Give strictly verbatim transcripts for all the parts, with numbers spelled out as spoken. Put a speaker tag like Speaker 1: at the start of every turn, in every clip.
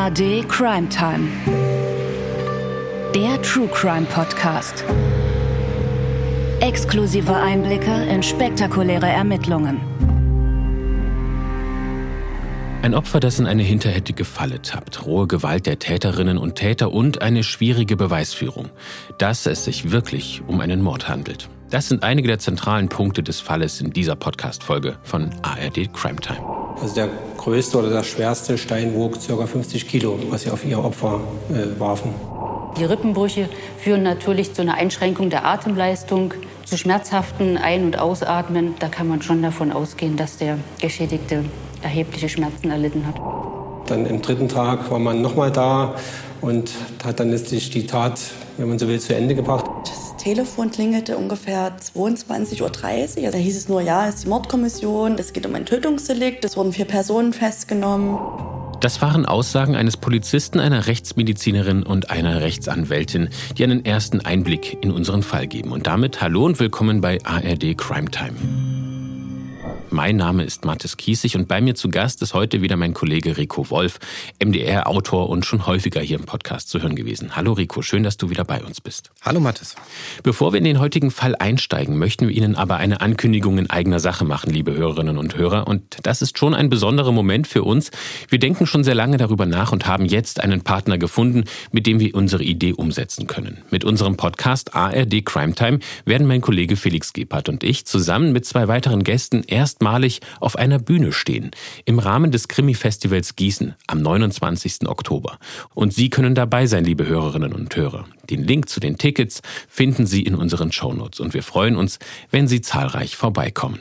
Speaker 1: A R D Crime Time. Der True Crime Podcast. Exklusive Einblicke in spektakuläre Ermittlungen.
Speaker 2: Ein Opfer, das in eine hinterhältige Falle tappt, rohe Gewalt der Täterinnen und Täter und eine schwierige Beweisführung, dass es sich wirklich um einen Mord handelt. Das sind einige der zentralen Punkte des Falles in dieser Podcast-Folge von A R D Crime Time.
Speaker 3: Also der größte oder der schwerste Stein wog ca. fünfzig Kilo, was sie auf ihr Opfer äh, warfen.
Speaker 4: Die Rippenbrüche führen natürlich zu einer Einschränkung der Atemleistung, zu schmerzhaften Ein- und Ausatmen. Da kann man schon davon ausgehen, dass der Geschädigte erhebliche Schmerzen erlitten hat.
Speaker 3: Dann im dritten Tag war man nochmal da und hat dann letztlich die Tat, wenn man so will, zu Ende gebracht.
Speaker 5: Das Telefon klingelte ungefähr zweiundzwanzig Uhr dreißig. Da hieß es nur, ja, es ist die Mordkommission, es geht um ein Tötungsdelikt, es wurden vier Personen festgenommen.
Speaker 2: Das waren Aussagen eines Polizisten, einer Rechtsmedizinerin und einer Rechtsanwältin, die einen ersten Einblick in unseren Fall geben. Und damit hallo und willkommen bei A R D Crime Time. Mein Name ist Mathis Kiesig und bei mir zu Gast ist heute wieder mein Kollege Rico Wolf, M D R-Autor und schon häufiger hier im Podcast zu hören gewesen. Hallo Rico, schön, dass du wieder bei uns bist.
Speaker 6: Hallo Mathis.
Speaker 2: Bevor wir in den heutigen Fall einsteigen, möchten wir Ihnen aber eine Ankündigung in eigener Sache machen, liebe Hörerinnen und Hörer. Und das ist schon ein besonderer Moment für uns. Wir denken schon sehr lange darüber nach und haben jetzt einen Partner gefunden, mit dem wir unsere Idee umsetzen können. Mit unserem Podcast A R D Crime Time werden mein Kollege Felix Gebhardt und ich zusammen mit zwei weiteren Gästen erst malig auf einer Bühne stehen, im Rahmen des Krimi-Festivals Gießen am neunundzwanzigsten Oktober. Und Sie können dabei sein, liebe Hörerinnen und Hörer. Den Link zu den Tickets finden Sie in unseren Shownotes und wir freuen uns, wenn Sie zahlreich vorbeikommen.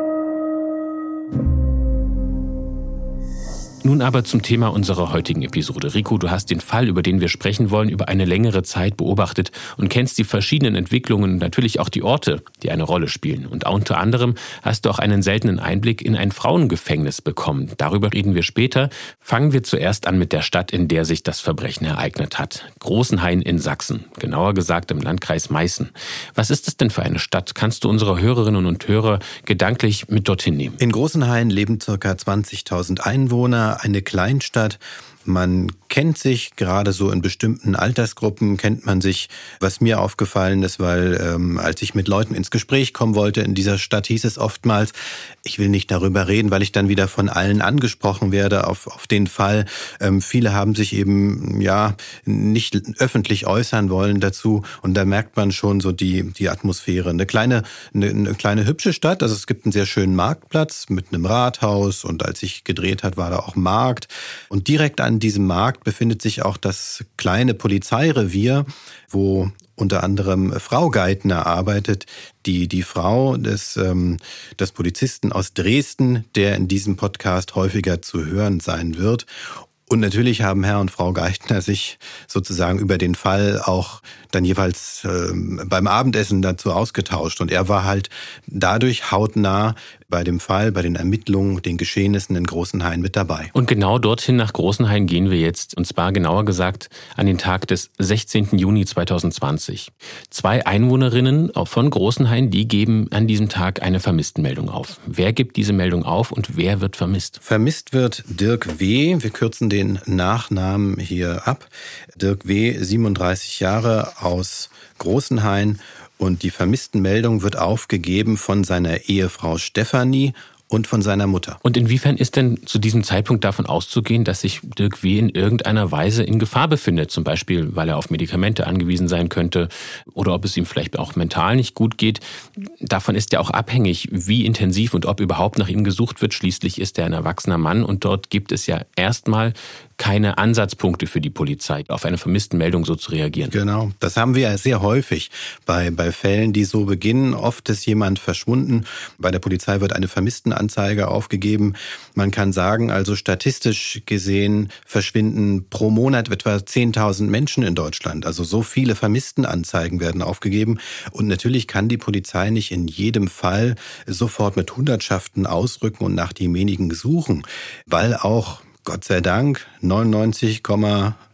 Speaker 2: Nun aber zum Thema unserer heutigen Episode. Rico, du hast den Fall, über den wir sprechen wollen, über eine längere Zeit beobachtet und kennst die verschiedenen Entwicklungen und natürlich auch die Orte, die eine Rolle spielen. Und unter anderem hast du auch einen seltenen Einblick in ein Frauengefängnis bekommen. Darüber reden wir später. Fangen wir zuerst an mit der Stadt, in der sich das Verbrechen ereignet hat. Großenhain in Sachsen, genauer gesagt im Landkreis Meißen. Was ist das denn für eine Stadt? Kannst du unsere Hörerinnen und Hörer gedanklich mit dorthin nehmen?
Speaker 6: In Großenhain leben ca. zwanzigtausend Einwohner. Eine Kleinstadt. Man kennt sich, gerade so in bestimmten Altersgruppen kennt man sich, was mir aufgefallen ist, weil ähm, als ich mit Leuten ins Gespräch kommen wollte in dieser Stadt, hieß es oftmals, ich will nicht darüber reden, weil ich dann wieder von allen angesprochen werde auf, auf den Fall. Ähm, viele haben sich eben ja nicht öffentlich äußern wollen dazu und da merkt man schon so die, die Atmosphäre. Eine kleine, eine, eine kleine hübsche Stadt, also es gibt einen sehr schönen Marktplatz mit einem Rathaus und als ich gedreht hat, war da auch Markt und direkt an diesem Markt befindet sich auch das kleine Polizeirevier, wo unter anderem Frau Geithner arbeitet, die die Frau des, ähm, des Polizisten aus Dresden, der in diesem Podcast häufiger zu hören sein wird. Und natürlich haben Herr und Frau Geithner sich sozusagen über den Fall auch dann jeweils äh, beim Abendessen dazu ausgetauscht. Und er war halt dadurch hautnah bei dem Fall, bei den Ermittlungen, den Geschehnissen in Großenhain mit dabei.
Speaker 2: Und genau dorthin nach Großenhain gehen wir jetzt, und zwar genauer gesagt an den Tag des sechzehnten Juni zweitausendzwanzig. Zwei Einwohnerinnen von Großenhain, die geben an diesem Tag eine Vermisstenmeldung auf. Wer gibt diese Meldung auf und wer wird vermisst?
Speaker 6: Vermisst wird Dirk W., wir kürzen den Nachnamen hier ab. Dirk W., siebenunddreißig Jahre, aus Großenhain. Und die Vermisstenmeldung wird aufgegeben von seiner Ehefrau Stefanie und von seiner Mutter.
Speaker 2: Und inwiefern ist denn zu diesem Zeitpunkt davon auszugehen, dass sich Dirk W. in irgendeiner Weise in Gefahr befindet? Zum Beispiel, weil er auf Medikamente angewiesen sein könnte oder ob es ihm vielleicht auch mental nicht gut geht. Davon ist ja auch abhängig, wie intensiv und ob überhaupt nach ihm gesucht wird. Schließlich ist er ein erwachsener Mann und dort gibt es ja erstmal keine Ansatzpunkte für die Polizei, auf eine Vermisstenmeldung so zu reagieren.
Speaker 6: Genau, das haben wir ja sehr häufig bei, bei Fällen, die so beginnen. Oft ist jemand verschwunden. Bei der Polizei wird eine Vermisstenanzeige aufgegeben. Man kann sagen, also statistisch gesehen verschwinden pro Monat etwa zehntausend Menschen in Deutschland. Also so viele Vermisstenanzeigen werden aufgegeben. Und natürlich kann die Polizei nicht in jedem Fall sofort mit Hundertschaften ausrücken und nach demjenigen suchen, weil auch Gott sei Dank neunundneunzig Komma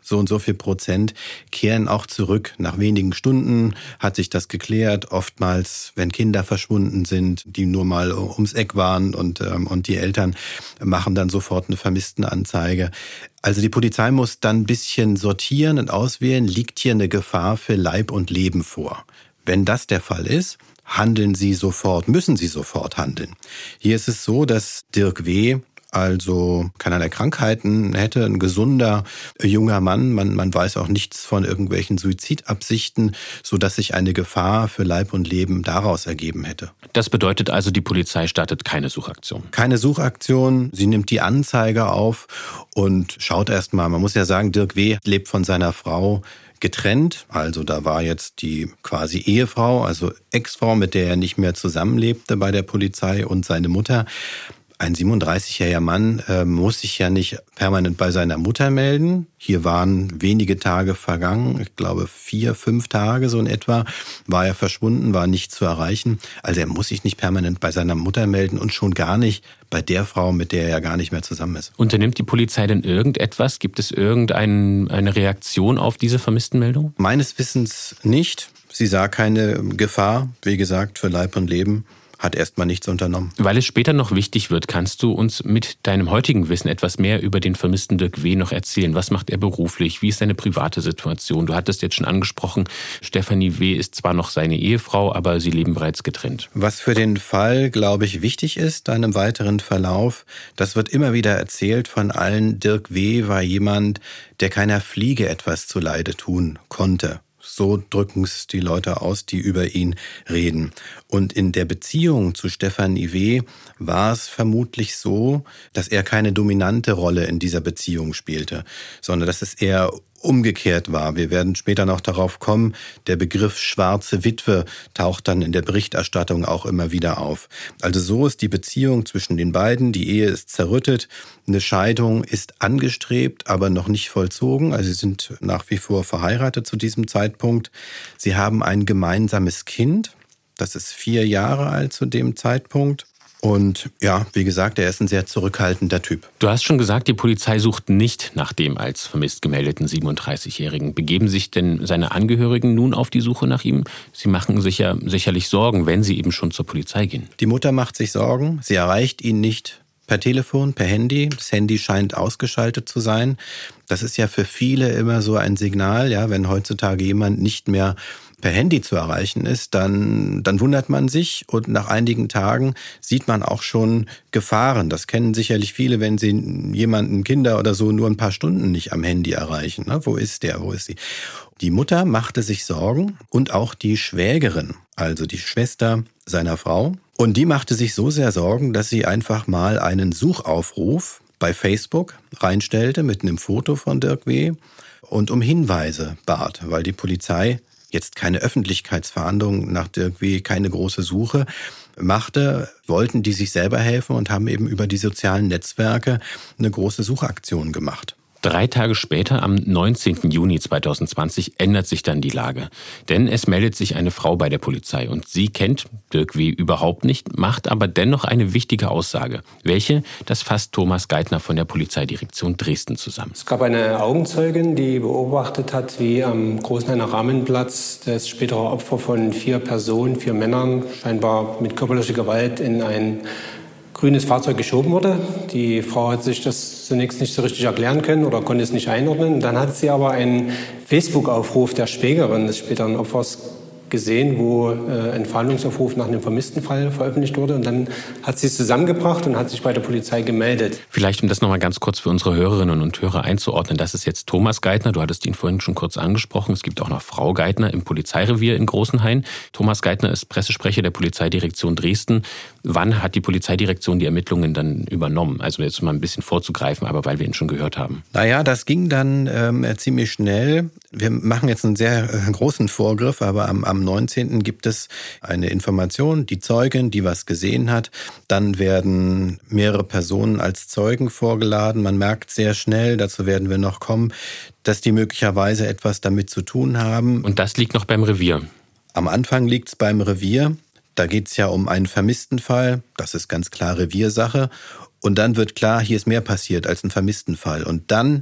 Speaker 6: so und so viel Prozent kehren auch zurück. Nach wenigen Stunden hat sich das geklärt. Oftmals, wenn Kinder verschwunden sind, die nur mal ums Eck waren und, ähm, und die Eltern machen dann sofort eine Vermisstenanzeige. Also die Polizei muss dann ein bisschen sortieren und auswählen, liegt hier eine Gefahr für Leib und Leben vor. Wenn das der Fall ist, handeln sie sofort, müssen sie sofort handeln. Hier ist es so, dass Dirk W., also keinerlei Krankheiten hätte, ein gesunder junger Mann. Man, man weiß auch nichts von irgendwelchen Suizidabsichten, sodass sich eine Gefahr für Leib und Leben daraus ergeben hätte.
Speaker 2: Das bedeutet also, die Polizei startet keine Suchaktion?
Speaker 6: Keine Suchaktion. Sie nimmt die Anzeige auf und schaut erst mal. Man muss ja sagen, Dirk W. lebt von seiner Frau getrennt. Also da war jetzt die quasi Ehefrau, also Ex-Frau, mit der er nicht mehr zusammenlebte bei der Polizei, und seine Mutter. Ein siebenunddreißigjähriger Mann äh, muss sich ja nicht permanent bei seiner Mutter melden. Hier waren wenige Tage vergangen, ich glaube vier, fünf Tage so in etwa, war er verschwunden, war nicht zu erreichen. Also er muss sich nicht permanent bei seiner Mutter melden und schon gar nicht bei der Frau, mit der er ja gar nicht mehr zusammen ist.
Speaker 2: Unternimmt die Polizei denn irgendetwas? Gibt es irgendeine Reaktion auf diese Vermisstenmeldung?
Speaker 6: Meines Wissens nicht. Sie sah keine Gefahr, wie gesagt, für Leib und Leben. Hat erstmal nichts unternommen.
Speaker 2: Weil es später noch wichtig wird, kannst du uns mit deinem heutigen Wissen etwas mehr über den vermissten Dirk W. noch erzählen. Was macht er beruflich? Wie ist seine private Situation? Du hattest jetzt schon angesprochen, Stefanie W. ist zwar noch seine Ehefrau, aber sie leben bereits getrennt.
Speaker 6: Was für den Fall, glaube ich, wichtig ist, dann im weiteren Verlauf, das wird immer wieder erzählt von allen, Dirk W. war jemand, der keiner Fliege etwas zuleide tun konnte. So drücken es die Leute aus, die über ihn reden. Und in der Beziehung zu Stefanie W. war es vermutlich so, dass er keine dominante Rolle in dieser Beziehung spielte, sondern dass es eher umgekehrt war. Wir werden später noch darauf kommen, der Begriff schwarze Witwe taucht dann in der Berichterstattung auch immer wieder auf. Also so ist die Beziehung zwischen den beiden, die Ehe ist zerrüttet, eine Scheidung ist angestrebt, aber noch nicht vollzogen. Also sie sind nach wie vor verheiratet zu diesem Zeitpunkt. Sie haben ein gemeinsames Kind, das ist vier Jahre alt zu dem Zeitpunkt. Und ja, wie gesagt, er ist ein sehr zurückhaltender Typ.
Speaker 2: Du hast schon gesagt, die Polizei sucht nicht nach dem als vermisst gemeldeten siebenunddreißigjährigen. Begeben sich denn seine Angehörigen nun auf die Suche nach ihm? Sie machen sich ja sicherlich Sorgen, wenn sie eben schon zur Polizei gehen.
Speaker 6: Die Mutter macht sich Sorgen. Sie erreicht ihn nicht per Telefon, per Handy. Das Handy scheint ausgeschaltet zu sein. Das ist ja für viele immer so ein Signal, ja, wenn heutzutage jemand nicht mehr per Handy zu erreichen ist, dann, dann wundert man sich und nach einigen Tagen sieht man auch schon Gefahren. Das kennen sicherlich viele, wenn sie jemanden, Kinder oder so, nur ein paar Stunden nicht am Handy erreichen. Ne? Wo ist der, wo ist sie? Die Mutter machte sich Sorgen und auch die Schwägerin, also die Schwester seiner Frau. Und die machte sich so sehr Sorgen, dass sie einfach mal einen Suchaufruf bei Facebook reinstellte mit einem Foto von Dirk W. und um Hinweise bat, weil die Polizei jetzt keine Öffentlichkeitsfahndung nach Dirk W., keine große Suche machte, wollten die sich selber helfen und haben eben über die sozialen Netzwerke eine große Suchaktion gemacht.
Speaker 2: Drei Tage später, am neunzehnten Juni zweitausendzwanzig, ändert sich dann die Lage. Denn es meldet sich eine Frau bei der Polizei und sie kennt Dirk W. überhaupt nicht, macht aber dennoch eine wichtige Aussage. Welche? Das fasst Thomas Geithner von der Polizeidirektion Dresden zusammen.
Speaker 3: Es gab eine Augenzeugin, die beobachtet hat, wie am Großenhainer Rahmenplatz das spätere Opfer von vier Personen, vier Männern, scheinbar mit körperlicher Gewalt in ein grünes Fahrzeug geschoben wurde. Die Frau hat sich das zunächst nicht so richtig erklären können oder konnte es nicht einordnen. Dann hat sie aber einen Facebook-Aufruf der Schwägerin des späteren Opfers gesehen, wo äh, ein Fahndungsaufruf nach einem vermissten Fall veröffentlicht wurde. Und dann hat sie es zusammengebracht und hat sich bei der Polizei gemeldet.
Speaker 2: Vielleicht, um das noch mal ganz kurz für unsere Hörerinnen und Hörer einzuordnen, das ist jetzt Thomas Geithner. Du hattest ihn vorhin schon kurz angesprochen. Es gibt auch noch Frau Geithner im Polizeirevier in Großenhain. Thomas Geithner ist Pressesprecher der Polizeidirektion Dresden. Wann hat die Polizeidirektion die Ermittlungen dann übernommen? Also jetzt mal ein bisschen vorzugreifen, aber weil wir ihn schon gehört haben.
Speaker 6: Naja, das ging dann ähm, ziemlich schnell. Wir machen jetzt einen sehr äh, großen Vorgriff, aber am, am neunzehnten gibt es eine Information, die Zeugin, die was gesehen hat. Dann werden mehrere Personen als Zeugen vorgeladen. Man merkt sehr schnell, dazu werden wir noch kommen, dass die möglicherweise etwas damit zu tun haben.
Speaker 2: Und das liegt noch beim Revier?
Speaker 6: Am Anfang liegt es beim Revier. Da geht es ja um einen Vermisstenfall. Das ist ganz klar Reviersache. Und dann wird klar, hier ist mehr passiert als ein Vermisstenfall. Und dann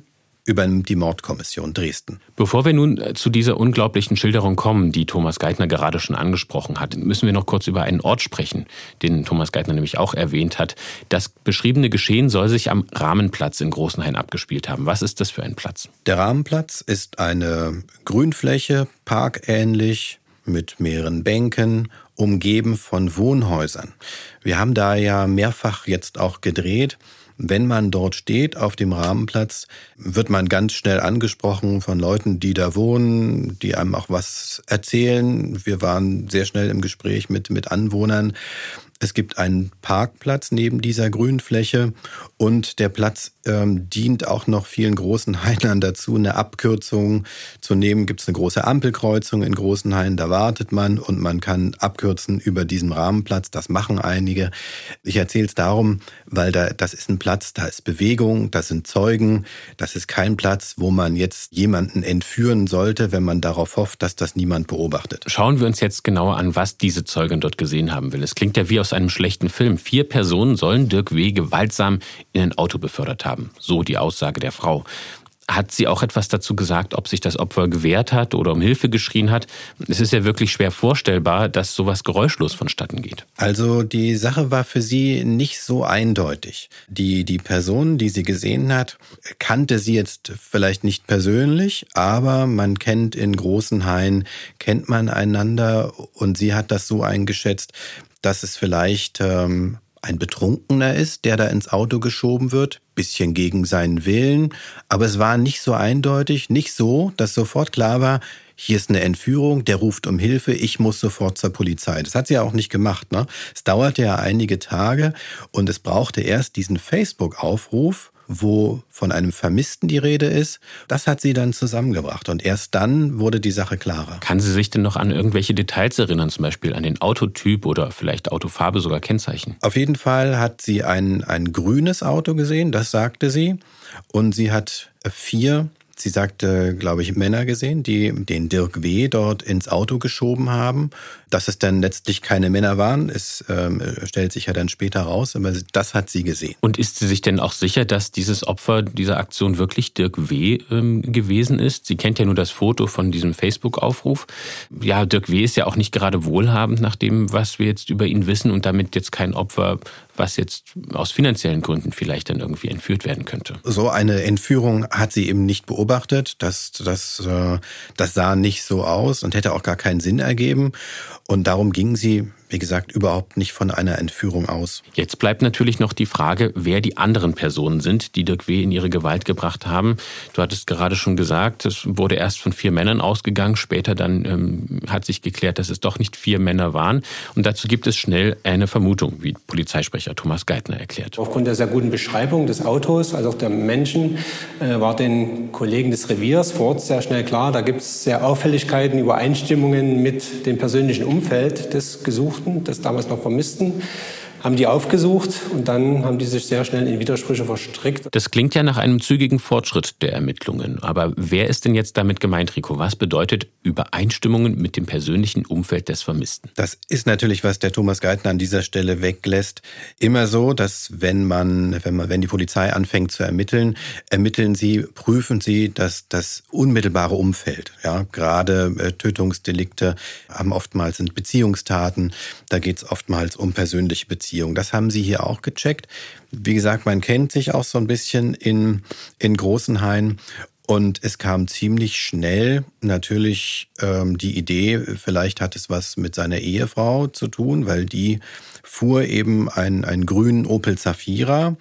Speaker 6: übernimmt die Mordkommission Dresden.
Speaker 2: Bevor wir nun zu dieser unglaublichen Schilderung kommen, die Thomas Geithner gerade schon angesprochen hat, müssen wir noch kurz über einen Ort sprechen, den Thomas Geithner nämlich auch erwähnt hat. Das beschriebene Geschehen soll sich am Rahmenplatz in Großenhain abgespielt haben. Was ist das für ein Platz?
Speaker 6: Der Rahmenplatz ist eine Grünfläche, parkähnlich, mit mehreren Bänken, umgeben von Wohnhäusern. Wir haben da ja mehrfach jetzt auch gedreht. Wenn man dort steht auf dem Rahmenplatz, wird man ganz schnell angesprochen von Leuten, die da wohnen, die einem auch was erzählen. Wir waren sehr schnell im Gespräch mit, mit Anwohnern. Es gibt einen Parkplatz neben dieser Grünfläche und der Platz ähm, dient auch noch vielen Großenhainern dazu, eine Abkürzung zu nehmen. Gibt es eine große Ampelkreuzung in Großenhain, da wartet man und man kann abkürzen über diesen Rahmenplatz. Das machen einige. Ich erzähle es darum, weil da, das ist ein Platz, da ist Bewegung, das sind Zeugen. Das ist kein Platz, wo man jetzt jemanden entführen sollte, wenn man darauf hofft, dass das niemand beobachtet.
Speaker 2: Schauen wir uns jetzt genauer an, was diese Zeugin dort gesehen haben will. Es klingt ja wie aus einem schlechten Film. Vier Personen sollen Dirk W. gewaltsam in ein Auto befördert haben. So die Aussage der Frau. Hat sie auch etwas dazu gesagt, ob sich das Opfer gewehrt hat oder um Hilfe geschrien hat? Es ist ja wirklich schwer vorstellbar, dass sowas geräuschlos vonstatten geht.
Speaker 6: Also die Sache war für sie nicht so eindeutig. Die, die Person, die sie gesehen hat, kannte sie jetzt vielleicht nicht persönlich, aber man kennt in Großenhain, kennt man einander und sie hat das so eingeschätzt, dass es vielleicht ähm, ein Betrunkener ist, der da ins Auto geschoben wird, bisschen gegen seinen Willen. Aber es war nicht so eindeutig, nicht so, dass sofort klar war, hier ist eine Entführung, der ruft um Hilfe, ich muss sofort zur Polizei. Das hat sie ja auch nicht gemacht, ne? Es dauerte ja einige Tage und es brauchte erst diesen Facebook-Aufruf, wo von einem Vermissten die Rede ist. Das hat sie dann zusammengebracht und erst dann wurde die Sache klarer.
Speaker 2: Kann sie sich denn noch an irgendwelche Details erinnern, zum Beispiel an den Autotyp oder vielleicht Autofarbe, sogar Kennzeichen?
Speaker 6: Auf jeden Fall hat sie ein, ein grünes Auto gesehen, das sagte sie. Und sie hat vier, sie sagte, glaube ich, Männer gesehen, die den Dirk W. dort ins Auto geschoben haben. Dass es dann letztlich keine Männer waren, es ähm, stellt sich ja dann später raus, aber das hat sie gesehen.
Speaker 2: Und ist sie sich denn auch sicher, dass dieses Opfer dieser Aktion wirklich Dirk W. Ähm, gewesen ist? Sie kennt ja nur das Foto von diesem Facebook-Aufruf. Ja, Dirk W. ist ja auch nicht gerade wohlhabend nach dem, was wir jetzt über ihn wissen und damit jetzt kein Opfer, was jetzt aus finanziellen Gründen vielleicht dann irgendwie entführt werden könnte.
Speaker 6: So eine Entführung hat sie eben nicht beobachtet. Das, das, das sah nicht so aus und hätte auch gar keinen Sinn ergeben. Und darum ging sie, wie gesagt, überhaupt nicht von einer Entführung aus.
Speaker 2: Jetzt bleibt natürlich noch die Frage, wer die anderen Personen sind, die Dirk W. in ihre Gewalt gebracht haben. Du hattest gerade schon gesagt, es wurde erst von vier Männern ausgegangen. Später dann ähm, hat sich geklärt, dass es doch nicht vier Männer waren. Und dazu gibt es schnell eine Vermutung, wie Polizeisprecher Thomas Geithner erklärt.
Speaker 3: Aufgrund der sehr guten Beschreibung des Autos, also auch der Menschen, äh, war den Kollegen des Reviers vor Ort sehr schnell klar, da gibt es sehr Auffälligkeiten, Übereinstimmungen mit dem persönlichen Umfeld des Gesuchten, des damals noch Vermissten, haben die aufgesucht und dann haben die sich sehr schnell in Widersprüche verstrickt.
Speaker 2: Das klingt ja nach einem zügigen Fortschritt der Ermittlungen. Aber wer ist denn jetzt damit gemeint, Rico? Was bedeutet Übereinstimmungen mit dem persönlichen Umfeld des Vermissten?
Speaker 6: Das ist natürlich, was der Thomas Geithner an dieser Stelle weglässt. Immer so, dass wenn man, wenn man, wenn die Polizei anfängt zu ermitteln, ermitteln sie, prüfen sie das, das unmittelbare Umfeld. Ja, gerade äh, Tötungsdelikte haben oftmals sind Beziehungstaten. Da geht es oftmals um persönliche Beziehungen. Das haben sie hier auch gecheckt. Wie gesagt, man kennt sich auch so ein bisschen in, in Großenhain. Und es kam ziemlich schnell natürlich ähm, die Idee, vielleicht hat es was mit seiner Ehefrau zu tun, weil die fuhr eben einen, einen grünen Opel Zafira.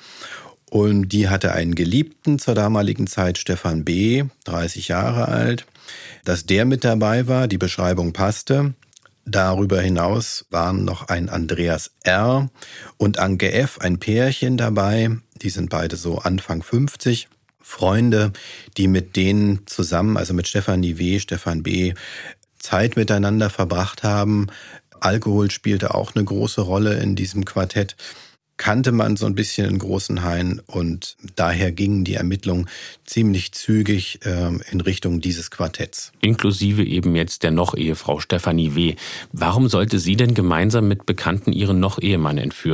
Speaker 6: Und die hatte einen Geliebten zur damaligen Zeit, Stefan B., dreißig Jahre alt. Dass der mit dabei war, die Beschreibung passte. Darüber hinaus waren noch ein Andreas R. und Anke F., ein Pärchen dabei. Die sind beide so Anfang fünfzig. Freunde, die mit denen zusammen, also mit Stefanie W., Stefan B., Zeit miteinander verbracht haben. Alkohol spielte auch eine große Rolle in diesem Quartett. Kannte man so ein bisschen in Großenhain und daher gingen die Ermittlungen ziemlich zügig äh, in Richtung dieses Quartetts.
Speaker 2: Inklusive eben jetzt der Noch-Ehefrau Stefanie W. Warum sollte sie denn gemeinsam mit Bekannten ihren Noch-Ehemann entführen?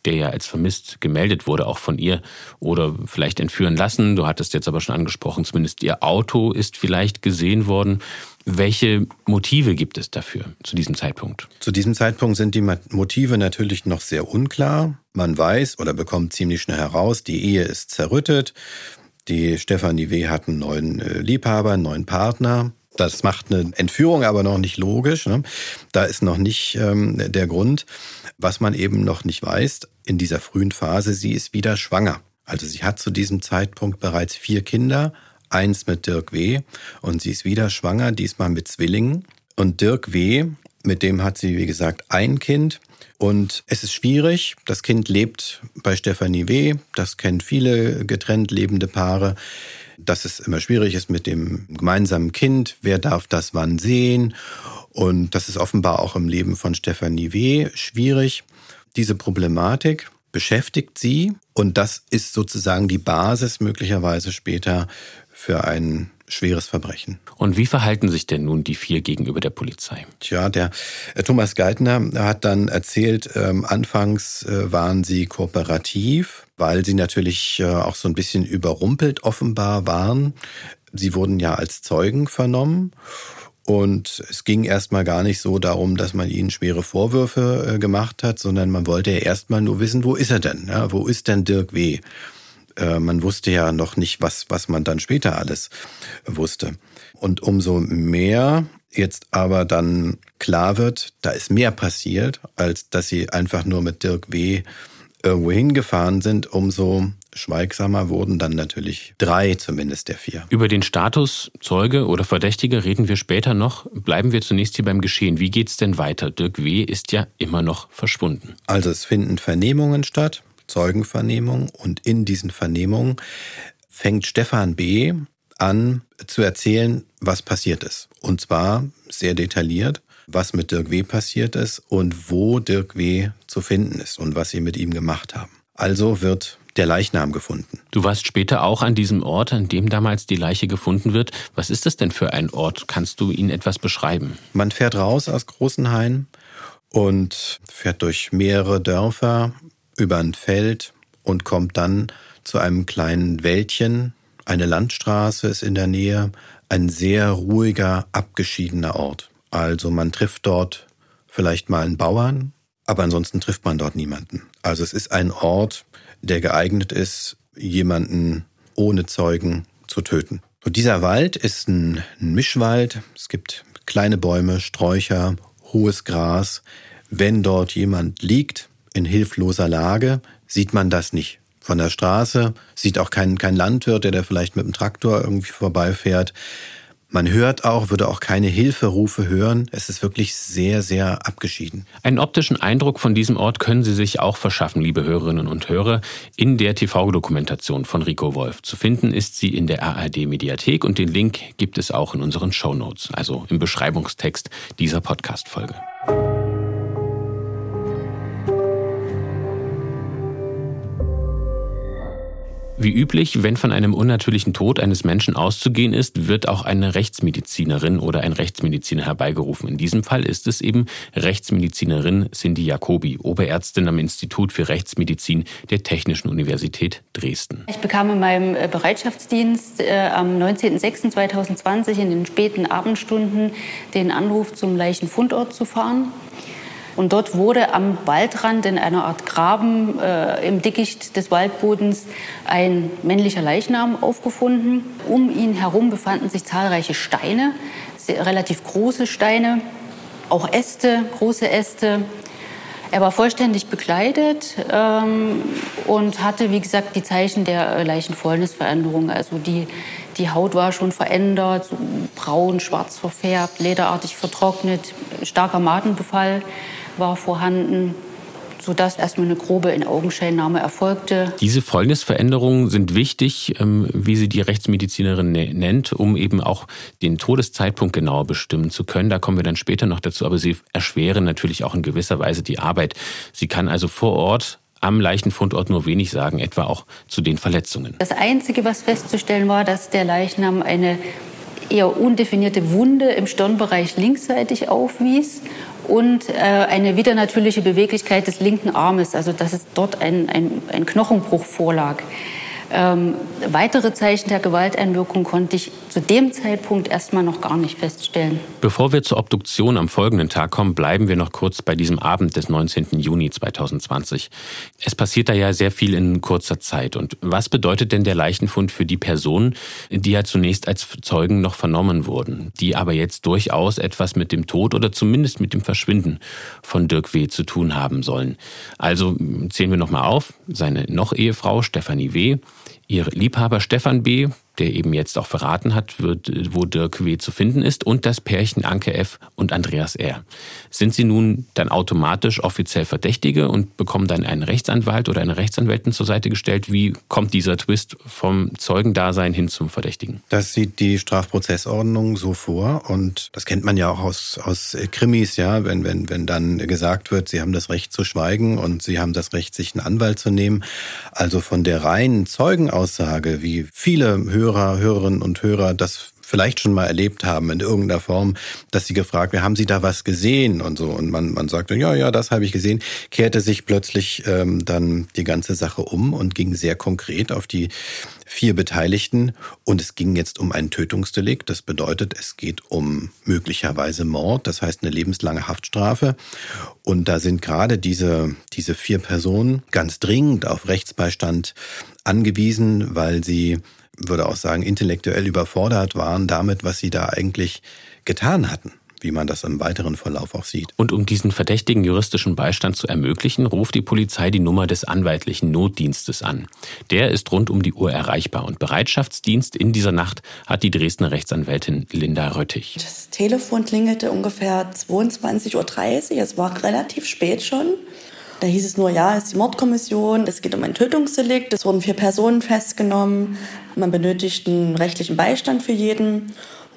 Speaker 2: der ja als vermisst gemeldet wurde, auch von ihr oder vielleicht entführen lassen. Du hattest jetzt aber schon angesprochen, zumindest ihr Auto ist vielleicht gesehen worden. Welche Motive gibt es dafür zu diesem Zeitpunkt?
Speaker 6: Zu diesem Zeitpunkt sind die Motive natürlich noch sehr unklar. Man weiß oder bekommt ziemlich schnell heraus, die Ehe ist zerrüttet. Die Stefanie W. hat einen neuen Liebhaber, einen neuen Partner. Das macht eine Entführung aber noch nicht logisch. Ne? Da ist noch nicht ähm, der Grund. Was man eben noch nicht weiß, in dieser frühen Phase, sie ist wieder schwanger. Also sie hat zu diesem Zeitpunkt bereits vier Kinder, eins mit Dirk W. Und sie ist wieder schwanger, diesmal mit Zwillingen. Und Dirk W., mit dem hat sie, wie gesagt, ein Kind. Und es ist schwierig. Das Kind lebt bei Stefanie W. Das kennen viele getrennt lebende Paare. Dass es immer schwierig ist mit dem gemeinsamen Kind. Wer darf das wann sehen? Und das ist offenbar auch im Leben von Stefanie W. schwierig. Diese Problematik beschäftigt sie. Und das ist sozusagen die Basis möglicherweise später für ein schweres Verbrechen.
Speaker 2: Und wie verhalten sich denn nun die vier gegenüber der Polizei?
Speaker 6: Tja, der Thomas Geithner hat dann erzählt, ähm, anfangs äh, waren sie kooperativ, weil sie natürlich äh, auch so ein bisschen überrumpelt offenbar waren. Sie wurden ja als Zeugen vernommen. Und es ging erstmal gar nicht so darum, dass man ihnen schwere Vorwürfe äh, gemacht hat, sondern man wollte ja erstmal nur wissen, wo ist er denn? Ja, wo ist denn Dirk W.? Man wusste ja noch nicht, was, was man dann später alles wusste. Und umso mehr jetzt aber dann klar wird, da ist mehr passiert, als dass sie einfach nur mit Dirk W. irgendwo hingefahren sind, umso schweigsamer wurden dann natürlich drei zumindest der vier.
Speaker 2: Über den Status Zeuge oder Verdächtige reden wir später noch. Bleiben wir zunächst hier beim Geschehen. Wie geht's denn weiter? Dirk W. ist ja immer noch verschwunden.
Speaker 6: Also es finden Vernehmungen statt. Zeugenvernehmung, und in diesen Vernehmungen fängt Stefan B. an zu erzählen, was passiert ist. Und zwar sehr detailliert, was mit Dirk W. passiert ist und wo Dirk W. zu finden ist und was sie mit ihm gemacht haben. Also wird der Leichnam gefunden.
Speaker 2: Du warst später auch an diesem Ort, an dem damals die Leiche gefunden wird. Was ist das denn für ein Ort? Kannst du ihn etwas beschreiben?
Speaker 6: Man fährt raus aus Großenhain und fährt durch mehrere Dörfer, über ein Feld und kommt dann zu einem kleinen Wäldchen. Eine Landstraße ist in der Nähe, ein sehr ruhiger, abgeschiedener Ort. Also man trifft dort vielleicht mal einen Bauern, aber ansonsten trifft man dort niemanden. Also es ist ein Ort, der geeignet ist, jemanden ohne Zeugen zu töten. Und dieser Wald ist ein Mischwald. Es gibt kleine Bäume, Sträucher, hohes Gras. Wenn dort jemand liegt, in hilfloser Lage, sieht man das nicht. Von der Straße sieht auch kein, kein Landwirt, der da vielleicht mit dem Traktor irgendwie vorbeifährt. Man hört auch, würde auch keine Hilferufe hören. Es ist wirklich sehr, sehr abgeschieden.
Speaker 2: Einen optischen Eindruck von diesem Ort können Sie sich auch verschaffen, liebe Hörerinnen und Hörer, in der T V-Dokumentation von Rico Wolf. Zu finden ist sie in der A R D-Mediathek und den Link gibt es auch in unseren Shownotes, also im Beschreibungstext dieser Podcast-Folge. Wie üblich, wenn von einem unnatürlichen Tod eines Menschen auszugehen ist, wird auch eine Rechtsmedizinerin oder ein Rechtsmediziner herbeigerufen. In diesem Fall ist es eben Rechtsmedizinerin Cindy Jacobi, Oberärztin am Institut für Rechtsmedizin der Technischen Universität Dresden.
Speaker 4: Ich bekam in meinem Bereitschaftsdienst äh, am neunzehnten sechsten zweitausendzwanzig in den späten Abendstunden den Anruf, zum Leichenfundort zu fahren. Und dort wurde am Waldrand in einer Art Graben äh, im Dickicht des Waldbodens ein männlicher Leichnam aufgefunden. Um ihn herum befanden sich zahlreiche Steine, sehr, relativ große Steine, auch Äste, große Äste. Er war vollständig bekleidet ähm, und hatte, wie gesagt, die Zeichen der Leichenfäulnisveränderung. Also die, die Haut war schon verändert, so braun, schwarz verfärbt, lederartig vertrocknet, starker Madenbefall war vorhanden, sodass erstmal eine grobe In-Augenscheinnahme erfolgte.
Speaker 2: Diese Fäulnisveränderungen sind wichtig, wie sie die Rechtsmedizinerin nennt, um eben auch den Todeszeitpunkt genauer bestimmen zu können. Da kommen wir dann später noch dazu, aber sie erschweren natürlich auch in gewisser Weise die Arbeit. Sie kann also vor Ort am Leichenfundort nur wenig sagen, etwa auch zu den Verletzungen.
Speaker 4: Das Einzige, was festzustellen war, dass der Leichnam eine eher undefinierte Wunde im Stirnbereich linksseitig aufwies und äh, eine widernatürliche Beweglichkeit des linken Armes, also dass es dort ein, ein, ein Knochenbruch vorlag. Ähm, weitere Zeichen der Gewalteinwirkung konnte ich zu dem Zeitpunkt erstmal noch gar nicht feststellen.
Speaker 2: Bevor wir zur Obduktion am folgenden Tag kommen, bleiben wir noch kurz bei diesem Abend des neunzehnten Juni zweitausendzwanzig. Es passiert da ja sehr viel in kurzer Zeit. Und was bedeutet denn der Leichenfund für die Personen, die ja zunächst als Zeugen noch vernommen wurden, die aber jetzt durchaus etwas mit dem Tod oder zumindest mit dem Verschwinden von Dirk W. zu tun haben sollen? Also zählen wir nochmal auf. Seine Noch-Ehefrau Stefanie W., ihr Liebhaber Stefan B., der eben jetzt auch verraten hat, wird, wo Dirk W. zu finden ist, und das Pärchen Anke F. und Andreas R. Sind sie nun dann automatisch offiziell Verdächtige und bekommen dann einen Rechtsanwalt oder eine Rechtsanwältin zur Seite gestellt? Wie kommt dieser Twist vom Zeugendasein hin zum Verdächtigen?
Speaker 6: Das sieht die Strafprozessordnung so vor, und das kennt man ja auch aus, aus Krimis, ja, wenn, wenn, wenn dann gesagt wird, sie haben das Recht zu schweigen und sie haben das Recht, sich einen Anwalt zu nehmen. Also von der reinen Zeugenaussage, wie viele Hörer, Hörerinnen und Hörer das vielleicht schon mal erlebt haben in irgendeiner Form, dass sie gefragt werden, haben Sie da was gesehen und so, und man man sagte, ja, ja, das habe ich gesehen, kehrte sich plötzlich ähm, dann die ganze Sache um und ging sehr konkret auf die vier Beteiligten, und es ging jetzt um ein Tötungsdelikt. Das bedeutet, es geht um möglicherweise Mord, das heißt eine lebenslange Haftstrafe, und da sind gerade diese diese vier Personen ganz dringend auf Rechtsbeistand angewiesen, weil sie, würde auch sagen, intellektuell überfordert waren damit, was sie da eigentlich getan hatten, wie man das im weiteren Verlauf auch sieht.
Speaker 2: Und um diesen verdächtigen juristischen Beistand zu ermöglichen, ruft die Polizei die Nummer des anwaltlichen Notdienstes an. Der ist rund um die Uhr erreichbar, und Bereitschaftsdienst in dieser Nacht hat die Dresdner Rechtsanwältin Linda Röttich.
Speaker 5: Das Telefon klingelte ungefähr zweiundzwanzig Uhr dreißig, es war relativ spät schon. Da hieß es nur, ja, es ist die Mordkommission, es geht um ein Tötungsdelikt, es wurden vier Personen festgenommen, man benötigt einen rechtlichen Beistand für jeden,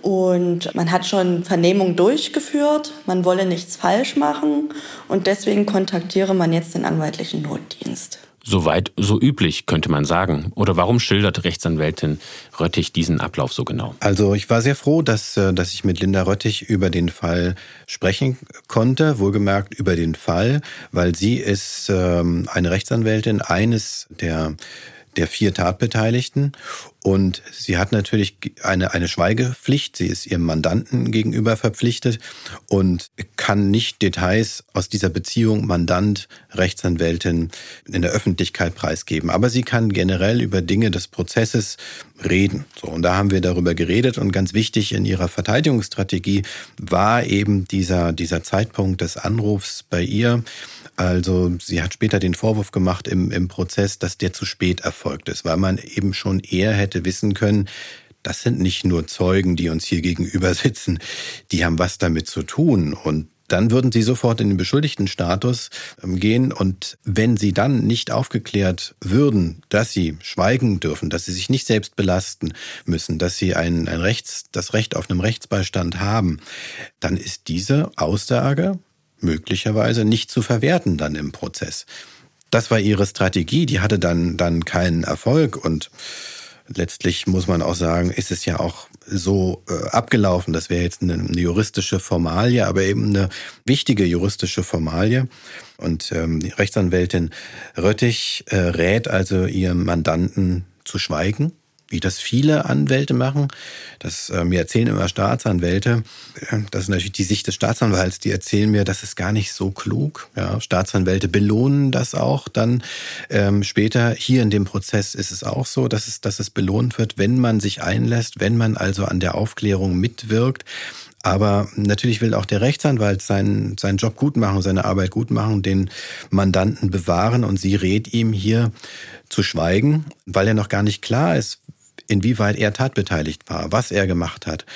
Speaker 5: und man hat schon Vernehmungen durchgeführt, man wolle nichts falsch machen, und deswegen kontaktiere man jetzt den anwaltlichen Notdienst.
Speaker 2: Soweit so üblich, könnte man sagen. Oder warum schildert Rechtsanwältin Röttich diesen Ablauf so genau?
Speaker 6: Also ich war sehr froh, dass, dass ich mit Linda Röttich über den Fall sprechen konnte, wohlgemerkt über den Fall, weil sie ist ähm, eine Rechtsanwältin eines der der vier Tatbeteiligten, und sie hat natürlich eine eine Schweigepflicht. Sie ist ihrem Mandanten gegenüber verpflichtet und kann nicht Details aus dieser Beziehung Mandant, Rechtsanwältin in der Öffentlichkeit preisgeben. Aber sie kann generell über Dinge des Prozesses reden. So, und da haben wir darüber geredet, und ganz wichtig in ihrer Verteidigungsstrategie war eben dieser dieser Zeitpunkt des Anrufs bei ihr. Also sie hat später den Vorwurf gemacht im, im Prozess, dass der zu spät erfolgt ist, weil man eben schon eher hätte wissen können, das sind nicht nur Zeugen, die uns hier gegenüber sitzen, die haben was damit zu tun. Und dann würden sie sofort in den Beschuldigtenstatus gehen, und wenn sie dann nicht aufgeklärt würden, dass sie schweigen dürfen, dass sie sich nicht selbst belasten müssen, dass sie ein, ein Rechts, das Recht auf einen Rechtsbeistand haben, dann ist diese Aussage möglicherweise nicht zu verwerten dann im Prozess. Das war ihre Strategie, die hatte dann, dann keinen Erfolg, und letztlich muss man auch sagen, ist es ja auch so äh, abgelaufen. Das wäre jetzt eine, eine juristische Formalie, aber eben eine wichtige juristische Formalie. Und ähm, die Rechtsanwältin Röttich äh, rät also ihrem Mandanten zu schweigen, wie das viele Anwälte machen. Das äh, mir erzählen immer Staatsanwälte. Das ist natürlich die Sicht des Staatsanwalts. Die erzählen mir, das ist gar nicht so klug. Ja, Staatsanwälte belohnen das auch dann ähm, später. Hier in dem Prozess ist es auch so, dass es, dass es belohnt wird, wenn man sich einlässt, wenn man also an der Aufklärung mitwirkt. Aber natürlich will auch der Rechtsanwalt seinen, seinen Job gut machen, seine Arbeit gut machen, den Mandanten bewahren. Und sie rät ihm hier zu schweigen, weil er noch gar nicht klar ist, inwieweit er tatbeteiligt war, was er gemacht hat.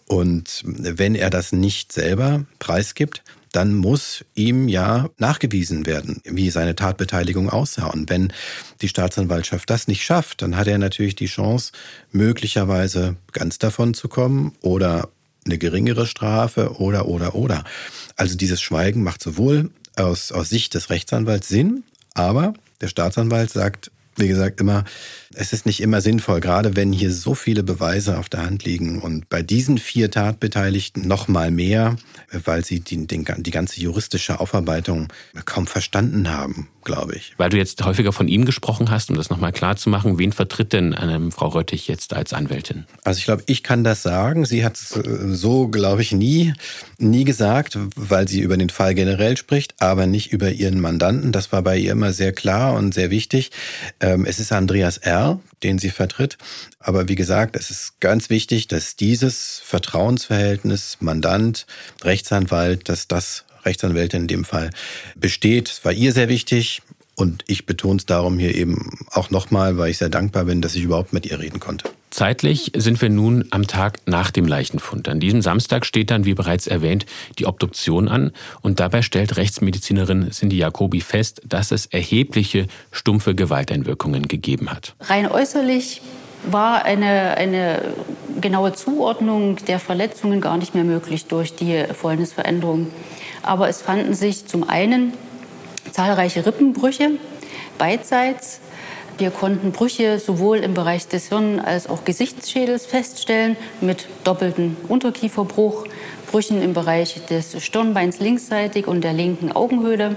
Speaker 6: Und wenn er das nicht selber preisgibt, dann muss ihm ja nachgewiesen werden, wie seine Tatbeteiligung aussah. Und wenn die Staatsanwaltschaft das nicht schafft, dann hat er natürlich die Chance, möglicherweise ganz davon zu kommen oder eine geringere Strafe oder, oder, oder. Also dieses Schweigen macht sowohl aus, aus Sicht des Rechtsanwalts Sinn, aber der Staatsanwalt sagt, wie gesagt, immer, es ist nicht immer sinnvoll, gerade wenn hier so viele Beweise auf der Hand liegen und bei diesen vier Tatbeteiligten noch mal mehr, weil sie die, den, die ganze juristische Aufarbeitung kaum verstanden haben, glaube ich.
Speaker 2: Weil du jetzt häufiger von ihm gesprochen hast, um das nochmal klar zu machen, wen vertritt denn eine Frau Röttich jetzt als Anwältin?
Speaker 6: Also ich glaube, ich kann das sagen. Sie hat es so, glaube ich, nie, nie gesagt, weil sie über den Fall generell spricht, aber nicht über ihren Mandanten. Das war bei ihr immer sehr klar und sehr wichtig. Es ist Andreas R., den sie vertritt. Aber wie gesagt, es ist ganz wichtig, dass dieses Vertrauensverhältnis Mandant, Rechtsanwalt, dass das Rechtsanwältin in dem Fall besteht. Das war ihr sehr wichtig und ich betone es darum hier eben auch nochmal, weil ich sehr dankbar bin, dass ich überhaupt mit ihr reden konnte.
Speaker 2: Zeitlich sind wir nun am Tag nach dem Leichenfund. An diesem Samstag steht dann, wie bereits erwähnt, die Obduktion an und dabei stellt Rechtsmedizinerin Cindy Jacobi fest, dass es erhebliche stumpfe Gewalteinwirkungen gegeben hat.
Speaker 4: Rein äußerlich war eine, eine genaue Zuordnung der Verletzungen gar nicht mehr möglich durch die Fäulnisveränderung. Aber es fanden sich zum einen zahlreiche Rippenbrüche beidseits. Wir konnten Brüche sowohl im Bereich des Hirn- als auch Gesichtsschädels feststellen, mit doppeltem Unterkieferbruch, Brüchen im Bereich des Stirnbeins linksseitig und der linken Augenhöhle.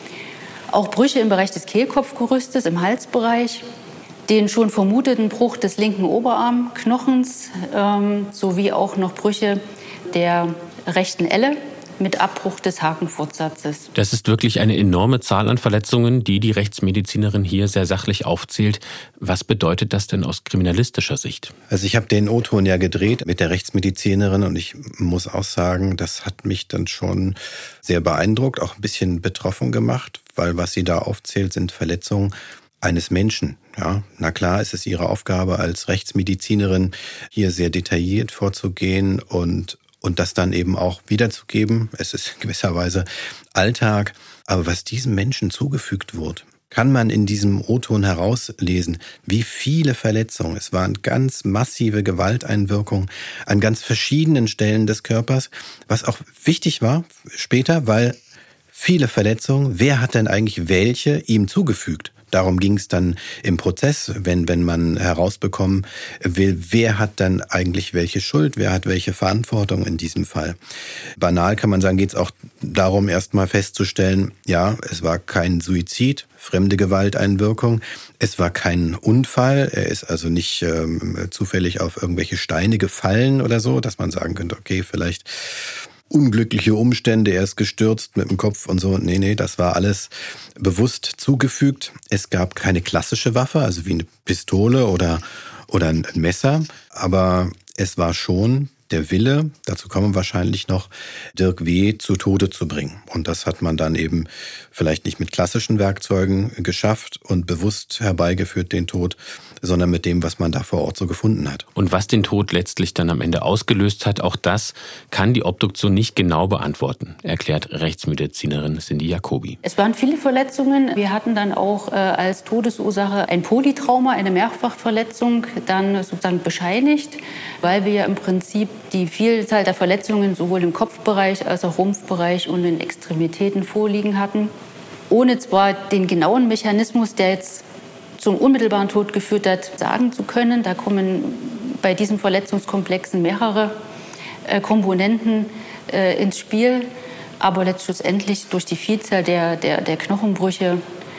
Speaker 4: Auch Brüche im Bereich des Kehlkopfgerüstes im Halsbereich, den schon vermuteten Bruch des linken Oberarmknochens ähm, sowie auch noch Brüche der rechten Elle mit Abbruch des Hakenfortsatzes.
Speaker 2: Das ist wirklich eine enorme Zahl an Verletzungen, die die Rechtsmedizinerin hier sehr sachlich aufzählt. Was bedeutet das denn aus kriminalistischer Sicht?
Speaker 6: Also ich habe den O-Ton ja gedreht mit der Rechtsmedizinerin und ich muss auch sagen, das hat mich dann schon sehr beeindruckt, auch ein bisschen betroffen gemacht, weil was sie da aufzählt, sind Verletzungen eines Menschen. Ja, na klar, es ist ihre Aufgabe als Rechtsmedizinerin, hier sehr detailliert vorzugehen und Und das dann eben auch wiederzugeben. Es ist in gewisser Weise Alltag. Aber was diesem Menschen zugefügt wurde, kann man in diesem O-Ton herauslesen, wie viele Verletzungen. Es waren ganz massive Gewalteinwirkungen an ganz verschiedenen Stellen des Körpers. Was auch wichtig war später, weil viele Verletzungen, wer hat denn eigentlich welche ihm zugefügt? Darum ging es dann im Prozess, wenn, wenn man herausbekommen will, wer hat dann eigentlich welche Schuld, wer hat welche Verantwortung in diesem Fall. Banal kann man sagen, geht es auch darum, erstmal festzustellen, ja, es war kein Suizid, fremde Gewalteinwirkung, es war kein Unfall, er ist also nicht ähm, zufällig auf irgendwelche Steine gefallen oder so, dass man sagen könnte, okay, vielleicht unglückliche Umstände, er ist gestürzt mit dem Kopf und so. Nee, nee, das war alles bewusst zugefügt. Es gab keine klassische Waffe, also wie eine Pistole oder, oder ein Messer, aber es war schon der Wille, dazu kommen wir wahrscheinlich noch, Dirk W. zu Tode zu bringen. Und das hat man dann eben vielleicht nicht mit klassischen Werkzeugen geschafft und bewusst herbeigeführt, den Tod, sondern mit dem, was man da vor Ort so gefunden hat.
Speaker 2: Und was den Tod letztlich dann am Ende ausgelöst hat, auch das kann die Obduktion nicht genau beantworten, erklärt Rechtsmedizinerin Cindy Jacobi.
Speaker 4: Es waren viele Verletzungen. Wir hatten dann auch äh, als Todesursache ein Polytrauma, eine Mehrfachverletzung, dann sozusagen bescheinigt, weil wir ja im Prinzip die Vielzahl der Verletzungen sowohl im Kopfbereich als auch Rumpfbereich und in Extremitäten vorliegen hatten. Ohne zwar den genauen Mechanismus, der jetzt zum unmittelbaren Tod geführt hat, sagen zu können. Da kommen bei diesem Verletzungskomplexen mehrere äh, Komponenten äh, ins Spiel. Aber letztendlich durch die Vielzahl der, der, der Knochenbrüche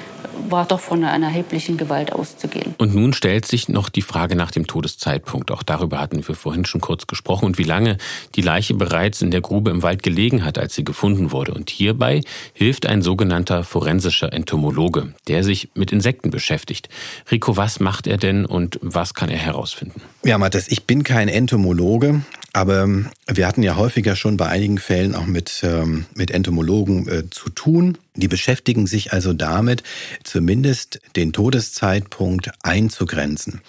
Speaker 4: war doch von einer erheblichen Gewalt auszugehen.
Speaker 2: Und nun stellt sich noch die Frage nach dem Todeszeitpunkt. Auch darüber hatten wir vorhin schon kurz gesprochen. Und wie lange die Leiche bereits in der Grube im Wald gelegen hat, als sie gefunden wurde. Und hierbei hilft ein sogenannter forensischer Entomologe, der sich mit Insekten beschäftigt. Rico, was macht er denn und was kann er herausfinden?
Speaker 6: Ja, Matthias, ich bin kein Entomologe, aber wir hatten ja häufiger schon bei einigen Fällen auch mit, ähm, mit Entomologen äh, zu tun. Die beschäftigen sich also damit, zumindest den Todeszeitpunkt einzugrenzen.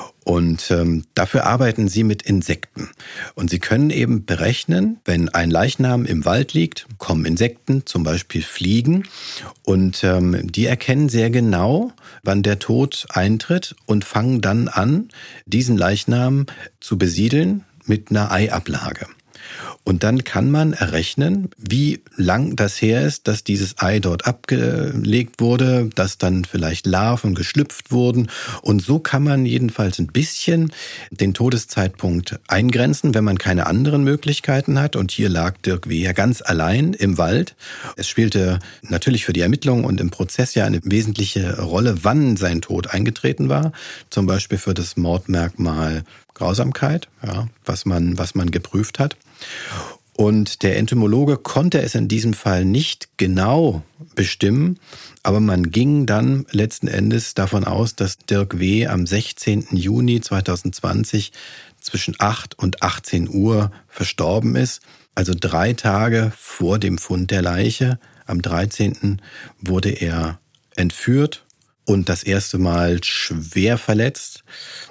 Speaker 6: Und ähm, dafür arbeiten sie mit Insekten. Und sie können eben berechnen, wenn ein Leichnam im Wald liegt, kommen Insekten, zum Beispiel Fliegen. Und ähm, die erkennen sehr genau, wann der Tod eintritt und fangen dann an, diesen Leichnam zu besiedeln mit einer Eiablage. Und dann kann man errechnen, wie lang das her ist, dass dieses Ei dort abgelegt wurde, dass dann vielleicht Larven geschlüpft wurden. Und so kann man jedenfalls ein bisschen den Todeszeitpunkt eingrenzen, wenn man keine anderen Möglichkeiten hat. Und hier lag Dirk W. ja ganz allein im Wald. Es spielte natürlich für die Ermittlungen und im Prozess ja eine wesentliche Rolle, wann sein Tod eingetreten war. Zum Beispiel für das Mordmerkmal Grausamkeit, ja, was man, was man geprüft hat. Und der Entomologe konnte es in diesem Fall nicht genau bestimmen, aber man ging dann letzten Endes davon aus, dass Dirk W. am sechzehnten Juni zweitausendzwanzig zwischen acht und achtzehn Uhr verstorben ist. Also drei Tage vor dem Fund der Leiche. Am dreizehnten wurde er entführt und das erste Mal schwer verletzt.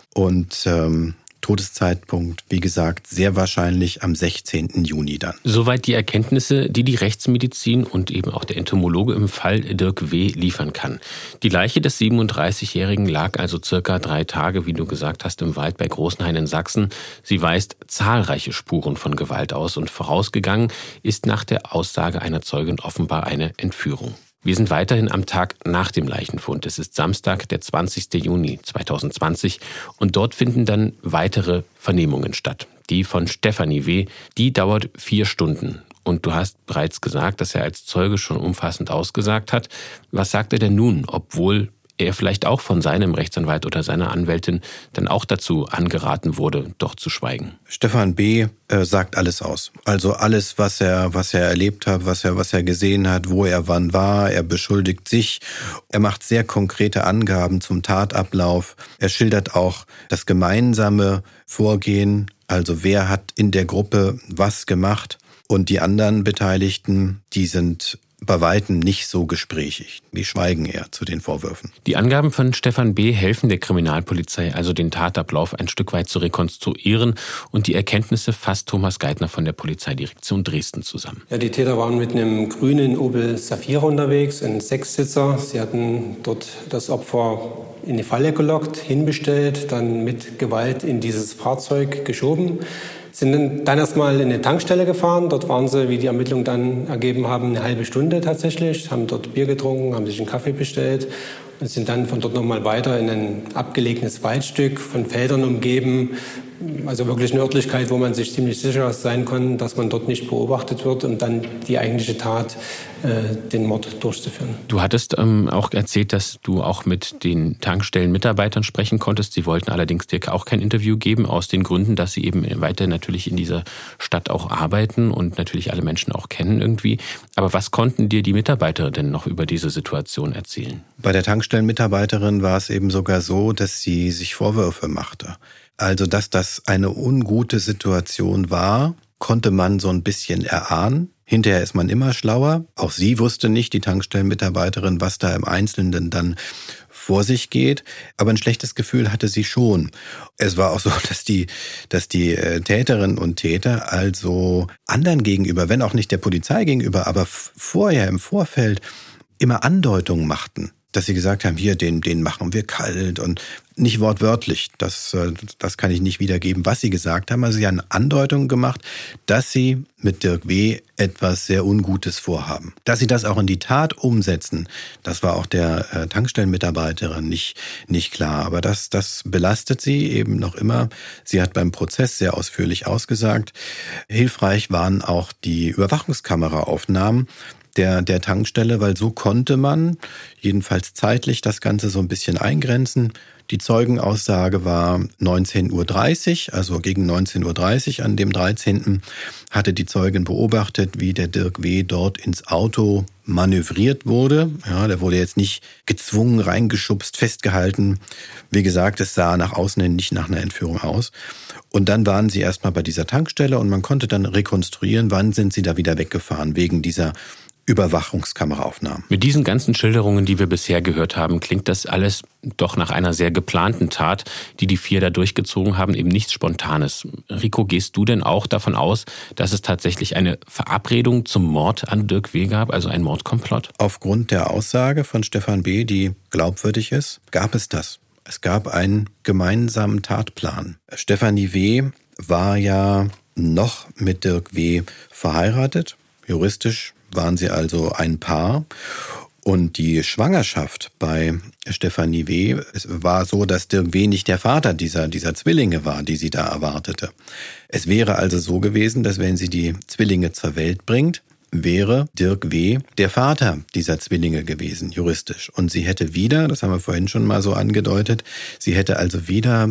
Speaker 6: Und ähm, Todeszeitpunkt, wie gesagt, sehr wahrscheinlich am sechzehnten Juni dann.
Speaker 2: Soweit die Erkenntnisse, die die Rechtsmedizin und eben auch der Entomologe im Fall Dirk W. liefern kann. Die Leiche des siebenunddreißigjährigen lag also circa drei Tage, wie du gesagt hast, im Wald bei Großenhain in Sachsen. Sie weist zahlreiche Spuren von Gewalt aus und vorausgegangen ist nach der Aussage einer Zeugin offenbar eine Entführung. Wir sind weiterhin am Tag nach dem Leichenfund. Es ist Samstag, der zwanzigsten Juni zweitausendzwanzig und dort finden dann weitere Vernehmungen statt. Die von Stefanie W., die dauert vier Stunden. Und du hast bereits gesagt, dass er als Zeuge schon umfassend ausgesagt hat. Was sagt er denn nun, obwohl er vielleicht auch von seinem Rechtsanwalt oder seiner Anwältin dann auch dazu angeraten wurde, doch zu schweigen?
Speaker 6: Stefan B. Äh, sagt alles aus. Also alles, was er, was er erlebt hat, was er, was er gesehen hat, wo er wann war. Er beschuldigt sich. Er macht sehr konkrete Angaben zum Tatablauf. Er schildert auch das gemeinsame Vorgehen. Also wer hat in der Gruppe was gemacht? Und die anderen Beteiligten, die sind bei weitem nicht so gesprächig. Die schweigen eher zu den Vorwürfen.
Speaker 2: Die Angaben von Stefan B. helfen der Kriminalpolizei also, den Tatablauf ein Stück weit zu rekonstruieren. Und die Erkenntnisse fasst Thomas Geithner von der Polizeidirektion Dresden zusammen.
Speaker 3: Ja, die Täter waren mit einem grünen Opel Safira unterwegs, ein Sechssitzer. Sie hatten dort das Opfer in die Falle gelockt, hinbestellt, dann mit Gewalt in dieses Fahrzeug geschoben. Sind dann erstmal in eine Tankstelle gefahren. Dort waren sie, wie die Ermittlungen dann ergeben haben, eine halbe Stunde tatsächlich. Haben dort Bier getrunken, haben sich einen Kaffee bestellt und sind dann von dort nochmal weiter in ein abgelegenes Waldstück, von Feldern umgeben. Also wirklich eine Örtlichkeit, wo man sich ziemlich sicher sein kann, dass man dort nicht beobachtet wird, um dann die eigentliche Tat, äh, den Mord durchzuführen.
Speaker 2: Du hattest ähm, auch erzählt, dass du auch mit den Tankstellenmitarbeitern sprechen konntest. Sie wollten allerdings dir auch kein Interview geben, aus den Gründen, dass sie eben weiter natürlich in dieser Stadt auch arbeiten und natürlich alle Menschen auch kennen irgendwie. Aber was konnten dir die Mitarbeiter denn noch über diese Situation erzählen?
Speaker 6: Bei der Tankstellenmitarbeiterin war es eben sogar so, dass sie sich Vorwürfe machte. Also, dass das eine ungute Situation war, konnte man so ein bisschen erahnen. Hinterher ist man immer schlauer. Auch sie wusste nicht, die Tankstellenmitarbeiterin, was da im Einzelnen dann vor sich geht. Aber ein schlechtes Gefühl hatte sie schon. Es war auch so, dass die, dass die Täterinnen und Täter also anderen gegenüber, wenn auch nicht der Polizei gegenüber, aber vorher im Vorfeld immer Andeutungen machten. Dass sie gesagt haben, hier, den, den machen wir kalt und nicht wortwörtlich, das, das kann ich nicht wiedergeben, was sie gesagt haben. Also sie haben Andeutungen gemacht, dass sie mit Dirk W. etwas sehr Ungutes vorhaben. Dass sie das auch in die Tat umsetzen, das war auch der äh, Tankstellenmitarbeiterin nicht, nicht klar. Aber das, das belastet sie eben noch immer. Sie hat beim Prozess sehr ausführlich ausgesagt. Hilfreich waren auch die Überwachungskameraaufnahmen Der, der Tankstelle, weil so konnte man jedenfalls zeitlich das Ganze so ein bisschen eingrenzen. Die Zeugenaussage war neunzehn Uhr dreißig, also gegen neunzehn Uhr dreißig an dem dreizehnten hatte die Zeugin beobachtet, wie der Dirk W. dort ins Auto manövriert wurde. Ja, der wurde jetzt nicht gezwungen, reingeschubst, festgehalten. Wie gesagt, es sah nach außen hin nicht nach einer Entführung aus. Und dann waren sie erstmal bei dieser Tankstelle und man konnte dann rekonstruieren, wann sind sie da wieder weggefahren, wegen dieser Überwachungskameraaufnahmen.
Speaker 2: Mit diesen ganzen Schilderungen, die wir bisher gehört haben, klingt das alles doch nach einer sehr geplanten Tat, die die vier da durchgezogen haben, eben nichts Spontanes. Rico, gehst du denn auch davon aus, dass es tatsächlich eine Verabredung zum Mord an Dirk W. gab, also ein Mordkomplott?
Speaker 6: Aufgrund der Aussage von Stefan B., die glaubwürdig ist, gab es das. Es gab einen gemeinsamen Tatplan. Stefanie W. war ja noch mit Dirk W. verheiratet. Juristisch waren sie also ein Paar. Und die Schwangerschaft bei Stefanie W. Es war so, dass Dirk W. nicht der Vater dieser, dieser Zwillinge war, die sie da erwartete. Es wäre also so gewesen, dass wenn sie die Zwillinge zur Welt bringt, wäre Dirk W. der Vater dieser Zwillinge gewesen, juristisch. Und sie hätte wieder, das haben wir vorhin schon mal so angedeutet, sie hätte also wieder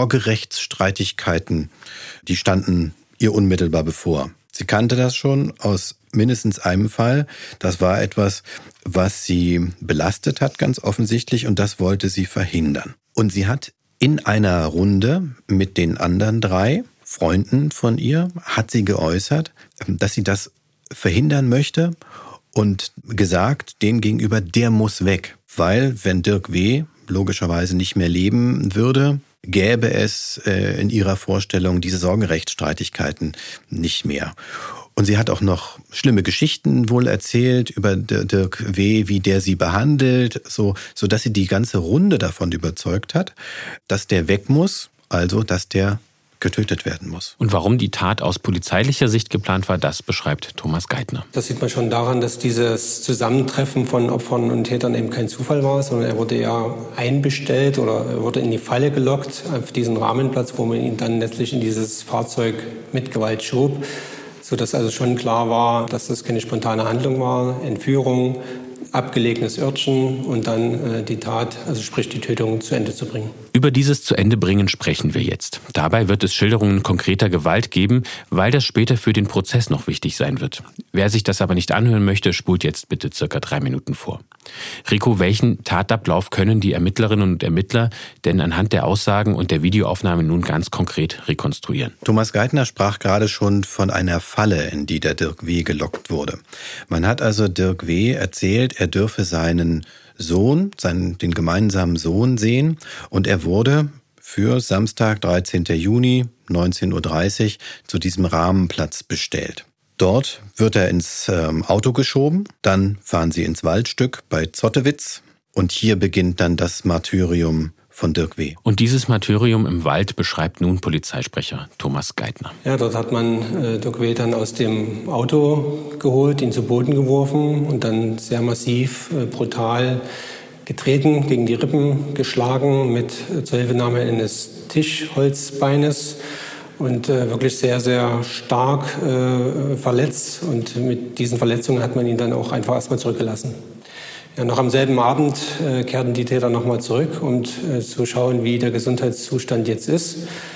Speaker 6: Sorgerechtsstreitigkeiten, die standen ihr unmittelbar bevor. Sie kannte das schon aus mindestens einem Fall. Das war etwas, was sie belastet hat, ganz offensichtlich, und das wollte sie verhindern. Und sie hat in einer Runde mit den anderen drei Freunden von ihr, hat sie geäußert, dass sie das verhindern möchte und gesagt, dem gegenüber, der muss weg. Weil, wenn Dirk W. logischerweise nicht mehr leben würde, gäbe es äh, in ihrer Vorstellung diese Sorgerechtsstreitigkeiten nicht mehr. Und sie hat auch noch schlimme Geschichten wohl erzählt über Dirk W., wie der sie behandelt, so, so dass sie die ganze Runde davon überzeugt hat, dass der weg muss, also dass der getötet werden muss.
Speaker 2: Und warum die Tat aus polizeilicher Sicht geplant war, das beschreibt Thomas Geithner.
Speaker 3: Das sieht man schon daran, dass dieses Zusammentreffen von Opfern und Tätern eben kein Zufall war, sondern er wurde ja einbestellt oder er wurde in die Falle gelockt auf diesen Rahmenplatz, wo man ihn dann letztlich in dieses Fahrzeug mit Gewalt schob, sodass also schon klar war, dass das keine spontane Handlung war, Entführung, abgelegenes Örtchen und dann äh, die Tat, also sprich die Tötung, zu Ende zu bringen.
Speaker 2: Über dieses zu Ende bringen sprechen wir jetzt. Dabei wird es Schilderungen konkreter Gewalt geben, weil das später für den Prozess noch wichtig sein wird. Wer sich das aber nicht anhören möchte, spult jetzt bitte circa drei Minuten vor. Rico, welchen Tatablauf können die Ermittlerinnen und Ermittler denn anhand der Aussagen und der Videoaufnahme nun ganz konkret rekonstruieren?
Speaker 6: Thomas Geithner sprach gerade schon von einer Falle, in die der Dirk W. gelockt wurde. Man hat also Dirk W. erzählt, er dürfe seinen Sohn, seinen, den gemeinsamen Sohn sehen, und er wurde für Samstag, dreizehnten Juni, neunzehn Uhr dreißig, zu diesem Rahmenplatz bestellt. Dort wird er ins ähm, Auto geschoben, dann fahren sie ins Waldstück bei Zottewitz und hier beginnt dann das Martyrium von Dirk W.
Speaker 2: Und dieses Martyrium im Wald beschreibt nun Polizeisprecher Thomas Geithner.
Speaker 3: Ja, dort hat man äh, Dirk W. dann aus dem Auto geholt, ihn zu Boden geworfen und dann sehr massiv, äh, brutal getreten, gegen die Rippen geschlagen mit äh, Zuhilfenahme eines Tischholzbeines und äh, wirklich sehr, sehr stark äh, verletzt. Und mit diesen Verletzungen hat man ihn dann auch einfach erstmal zurückgelassen. Ja, noch am selben Abend äh, kehrten die Täter nochmal zurück, um äh, zu schauen, wie der Gesundheitszustand jetzt ist.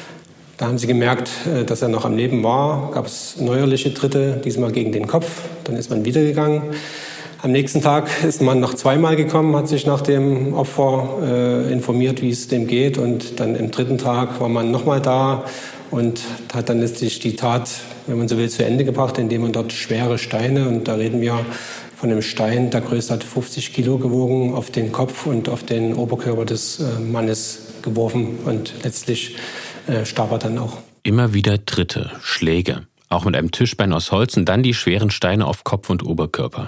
Speaker 3: Da haben sie gemerkt, äh, dass er noch am Leben war. Gab es neuerliche Tritte, diesmal gegen den Kopf. Dann ist man wieder gegangen. Am nächsten Tag ist man noch zweimal gekommen, hat sich nach dem Opfer äh, informiert, wie es dem geht. Und dann im dritten Tag war man nochmal da und hat dann letztlich die Tat, wenn man so will, zu Ende gebracht, indem man dort schwere Steine, und da reden wir von einem Stein, der größte hat fünfzig Kilo gewogen, auf den Kopf und auf den Oberkörper des äh, Mannes geworfen. Und letztlich äh, starb er dann auch.
Speaker 2: Immer wieder Tritte, Schläge, auch mit einem Tischbein aus Holz und dann die schweren Steine auf Kopf und Oberkörper.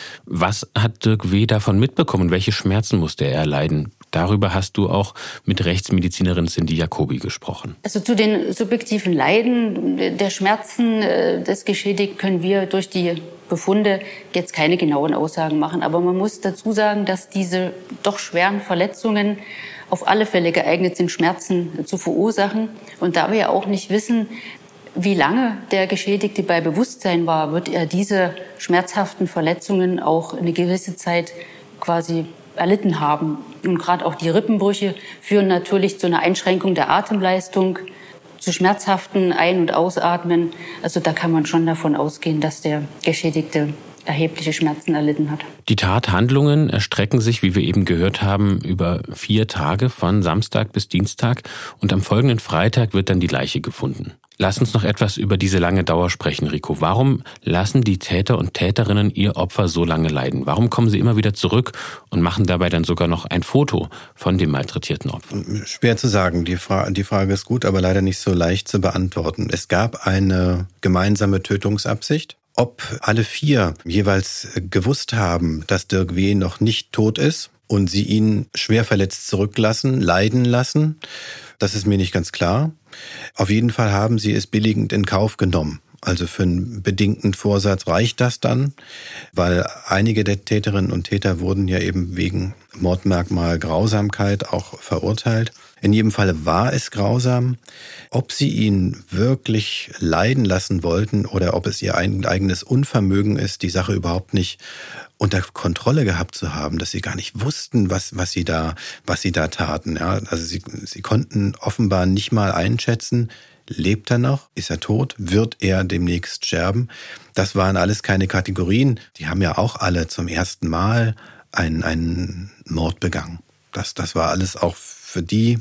Speaker 2: Was hat Dirk W. davon mitbekommen? Welche Schmerzen musste er erleiden? Darüber hast du auch mit Rechtsmedizinerin Cindy Jacobi gesprochen.
Speaker 4: Also zu den subjektiven Leiden der Schmerzen des Geschädigten können wir durch die Befunde jetzt keine genauen Aussagen machen. Aber man muss dazu sagen, dass diese doch schweren Verletzungen auf alle Fälle geeignet sind, Schmerzen zu verursachen. Und da wir ja auch nicht wissen, wie lange der Geschädigte bei Bewusstsein war, wird er diese schmerzhaften Verletzungen auch eine gewisse Zeit quasi erlitten haben. Und gerade auch die Rippenbrüche führen natürlich zu einer Einschränkung der Atemleistung, zu schmerzhaften Ein- und Ausatmen. Also da kann man schon davon ausgehen, dass der Geschädigte erhebliche Schmerzen erlitten hat.
Speaker 2: Die Tathandlungen erstrecken sich, wie wir eben gehört haben, über vier Tage von Samstag bis Dienstag und am folgenden Freitag wird dann die Leiche gefunden. Lass uns noch etwas über diese lange Dauer sprechen, Rico. Warum lassen die Täter und Täterinnen ihr Opfer so lange leiden? Warum kommen sie immer wieder zurück und machen dabei dann sogar noch ein Foto von dem malträtierten Opfer?
Speaker 6: Schwer zu sagen. Die, Fra- die Frage ist gut, aber leider nicht so leicht zu beantworten. Es gab eine gemeinsame Tötungsabsicht. Ob alle vier jeweils gewusst haben, dass Dirk W. noch nicht tot ist und sie ihn schwer verletzt zurücklassen, leiden lassen. Das ist mir nicht ganz klar. Auf jeden Fall haben sie es billigend in Kauf genommen. Also für einen bedingten Vorsatz reicht das dann, weil einige der Täterinnen und Täter wurden ja eben wegen Mordmerkmal Grausamkeit auch verurteilt. In jedem Fall war es grausam. Ob sie ihn wirklich leiden lassen wollten oder ob es ihr eigenes Unvermögen ist, die Sache überhaupt nicht unter Kontrolle gehabt zu haben, dass sie gar nicht wussten, was, was sie da, was sie da taten. Ja, also sie, sie konnten offenbar nicht mal einschätzen, lebt er noch? Ist er tot? Wird er demnächst sterben? Das waren alles keine Kategorien. Die haben ja auch alle zum ersten Mal einen, einen Mord begangen. Das, das war alles auch für die,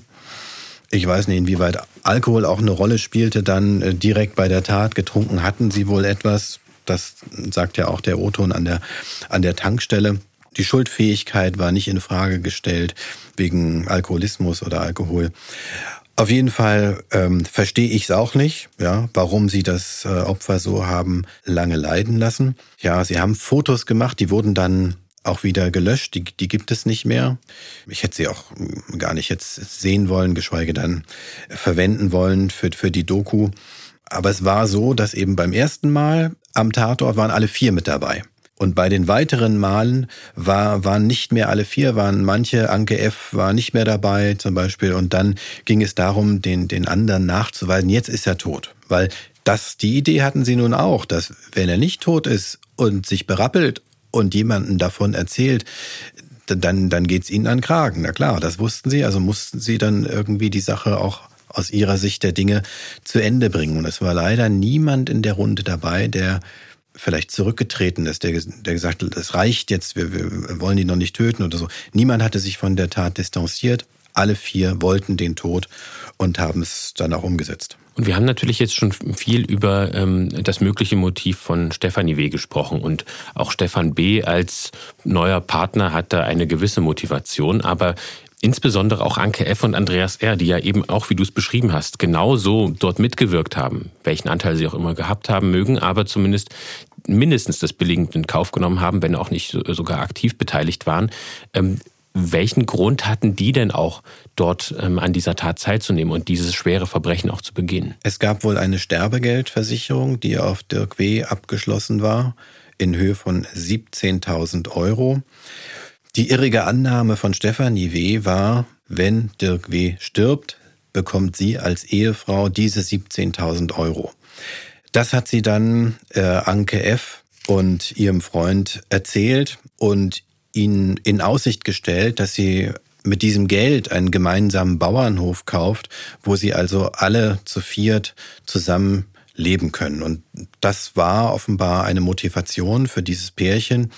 Speaker 6: ich weiß nicht, inwieweit Alkohol auch eine Rolle spielte, dann direkt bei der Tat. Getrunken hatten sie wohl etwas. Das sagt ja auch der O-Ton an der, an der Tankstelle. Die Schuldfähigkeit war nicht in Frage gestellt wegen Alkoholismus oder Alkohol. Auf jeden Fall ähm, verstehe ich es auch nicht, ja, warum sie das äh, Opfer so haben lange leiden lassen. Ja, sie haben Fotos gemacht, die wurden dann auch wieder gelöscht, die, die gibt es nicht mehr. Ich hätte sie auch gar nicht jetzt sehen wollen, geschweige dann verwenden wollen für, für die Doku. Aber es war so, dass eben beim ersten Mal am Tatort waren alle vier mit dabei. Und bei den weiteren Malen war, waren nicht mehr alle vier, waren manche, Anke F. war nicht mehr dabei zum Beispiel. Und dann ging es darum, den, den anderen nachzuweisen, jetzt ist er tot. Weil das, die Idee hatten sie nun auch, dass wenn er nicht tot ist und sich berappelt und jemanden davon erzählt, dann, dann geht's ihnen an den Kragen. Na klar, das wussten sie, also mussten sie dann irgendwie die Sache auch aus ihrer Sicht der Dinge zu Ende bringen. Und es war leider niemand in der Runde dabei, der vielleicht zurückgetreten ist, der, der gesagt hat, es reicht jetzt, wir, wir wollen die noch nicht töten oder so. Niemand hatte sich von der Tat distanziert. Alle vier wollten den Tod und haben es dann auch umgesetzt.
Speaker 2: Und wir haben natürlich jetzt schon viel über ähm, das mögliche Motiv von Stefanie W. gesprochen. Und auch Stefan B. als neuer Partner hat da eine gewisse Motivation. Aber insbesondere auch Anke F. und Andreas R., die ja eben auch, wie du es beschrieben hast, genauso dort mitgewirkt haben, welchen Anteil sie auch immer gehabt haben mögen, aber zumindest mindestens das billigend in Kauf genommen haben, wenn auch nicht sogar aktiv beteiligt waren. Ähm, welchen Grund hatten die denn auch, dort ähm, an dieser Tat teilzunehmen und dieses schwere Verbrechen auch zu begehen?
Speaker 6: Es gab wohl eine Sterbegeldversicherung, die auf Dirk W. abgeschlossen war, in Höhe von siebzehntausend Euro. Die irrige Annahme von Stefanie W. war, wenn Dirk W. stirbt, bekommt sie als Ehefrau diese siebzehntausend Euro. Das hat sie dann äh, Anke F. und ihrem Freund erzählt und ihnen in Aussicht gestellt, dass sie mit diesem Geld einen gemeinsamen Bauernhof kauft, wo sie also alle zu viert zusammen leben können. Und das war offenbar eine Motivation für dieses Pärchen,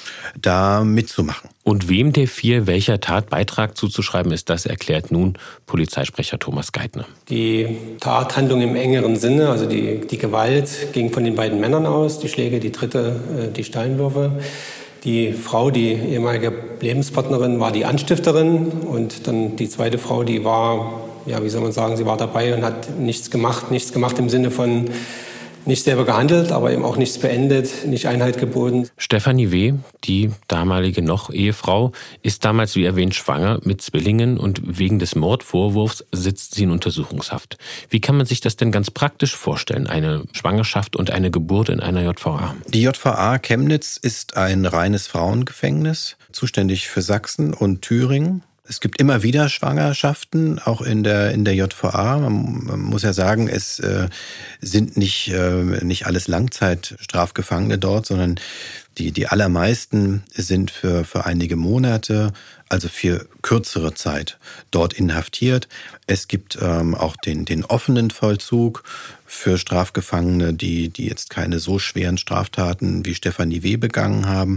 Speaker 6: da mitzumachen.
Speaker 2: Und wem der vier welcher Tat Beitrag zuzuschreiben ist, das erklärt nun Polizeisprecher Thomas Geithner.
Speaker 3: Die Tathandlung im engeren Sinne, also die, die Gewalt, ging von den beiden Männern aus, die Schläge, die Tritte, die Steinwürfe. Die Frau, die ehemalige Lebenspartnerin, war die Anstifterin und dann die zweite Frau, die war, ja, wie soll man sagen, sie war dabei und hat nichts gemacht, nichts gemacht im Sinne von nicht selber gehandelt, aber eben auch nichts beendet, nicht Einhalt geboten.
Speaker 2: Stefanie W., die damalige noch Ehefrau, ist damals, wie erwähnt, schwanger mit Zwillingen und wegen des Mordvorwurfs sitzt sie in Untersuchungshaft. Wie kann man sich das denn ganz praktisch vorstellen, eine Schwangerschaft und eine Geburt in einer J V A?
Speaker 6: Die J V A Chemnitz ist ein reines Frauengefängnis, zuständig für Sachsen und Thüringen. Es gibt immer wieder Schwangerschaften, auch in der in der J V A. Man, man muss ja sagen, es äh, sind nicht äh, nicht alles Langzeitstrafgefangene dort, sondern die die allermeisten sind für für einige Monate, also für kürzere Zeit dort inhaftiert. Es gibt ähm, auch den den offenen Vollzug für Strafgefangene, die die jetzt keine so schweren Straftaten wie Stefanie W. begangen haben.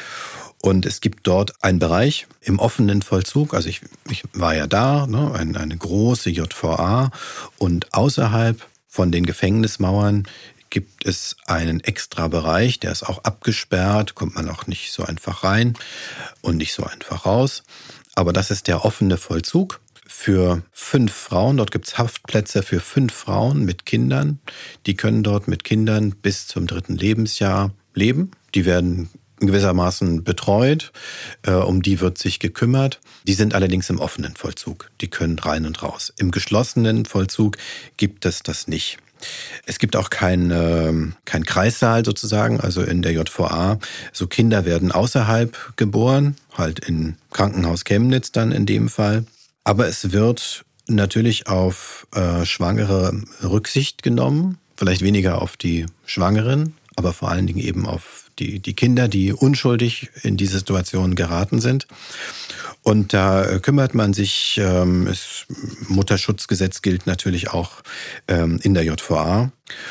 Speaker 6: Und es gibt dort einen Bereich im offenen Vollzug, also ich, ich war ja da, ne, eine, eine große J V A. Und außerhalb von den Gefängnismauern gibt es einen extra Bereich, der ist auch abgesperrt, kommt man auch nicht so einfach rein und nicht so einfach raus. Aber das ist der offene Vollzug für fünf Frauen. Dort gibt es Haftplätze für fünf Frauen mit Kindern. Die können dort mit Kindern bis zum dritten Lebensjahr leben. Die werden gewissermaßen betreut, äh, um die wird sich gekümmert. Die sind allerdings im offenen Vollzug, die können rein und raus. Im geschlossenen Vollzug gibt es das nicht. Es gibt auch keinen äh, kein Kreissaal sozusagen, also in der J V A. So Kinder werden außerhalb geboren, halt in Krankenhaus Chemnitz dann in dem Fall. Aber es wird natürlich auf äh, Schwangere Rücksicht genommen, vielleicht weniger auf die Schwangeren, aber vor allen Dingen eben auf die, die Kinder, die unschuldig in diese Situation geraten sind. Und da kümmert man sich, ähm, das Mutterschutzgesetz gilt natürlich auch ähm, in der J V A.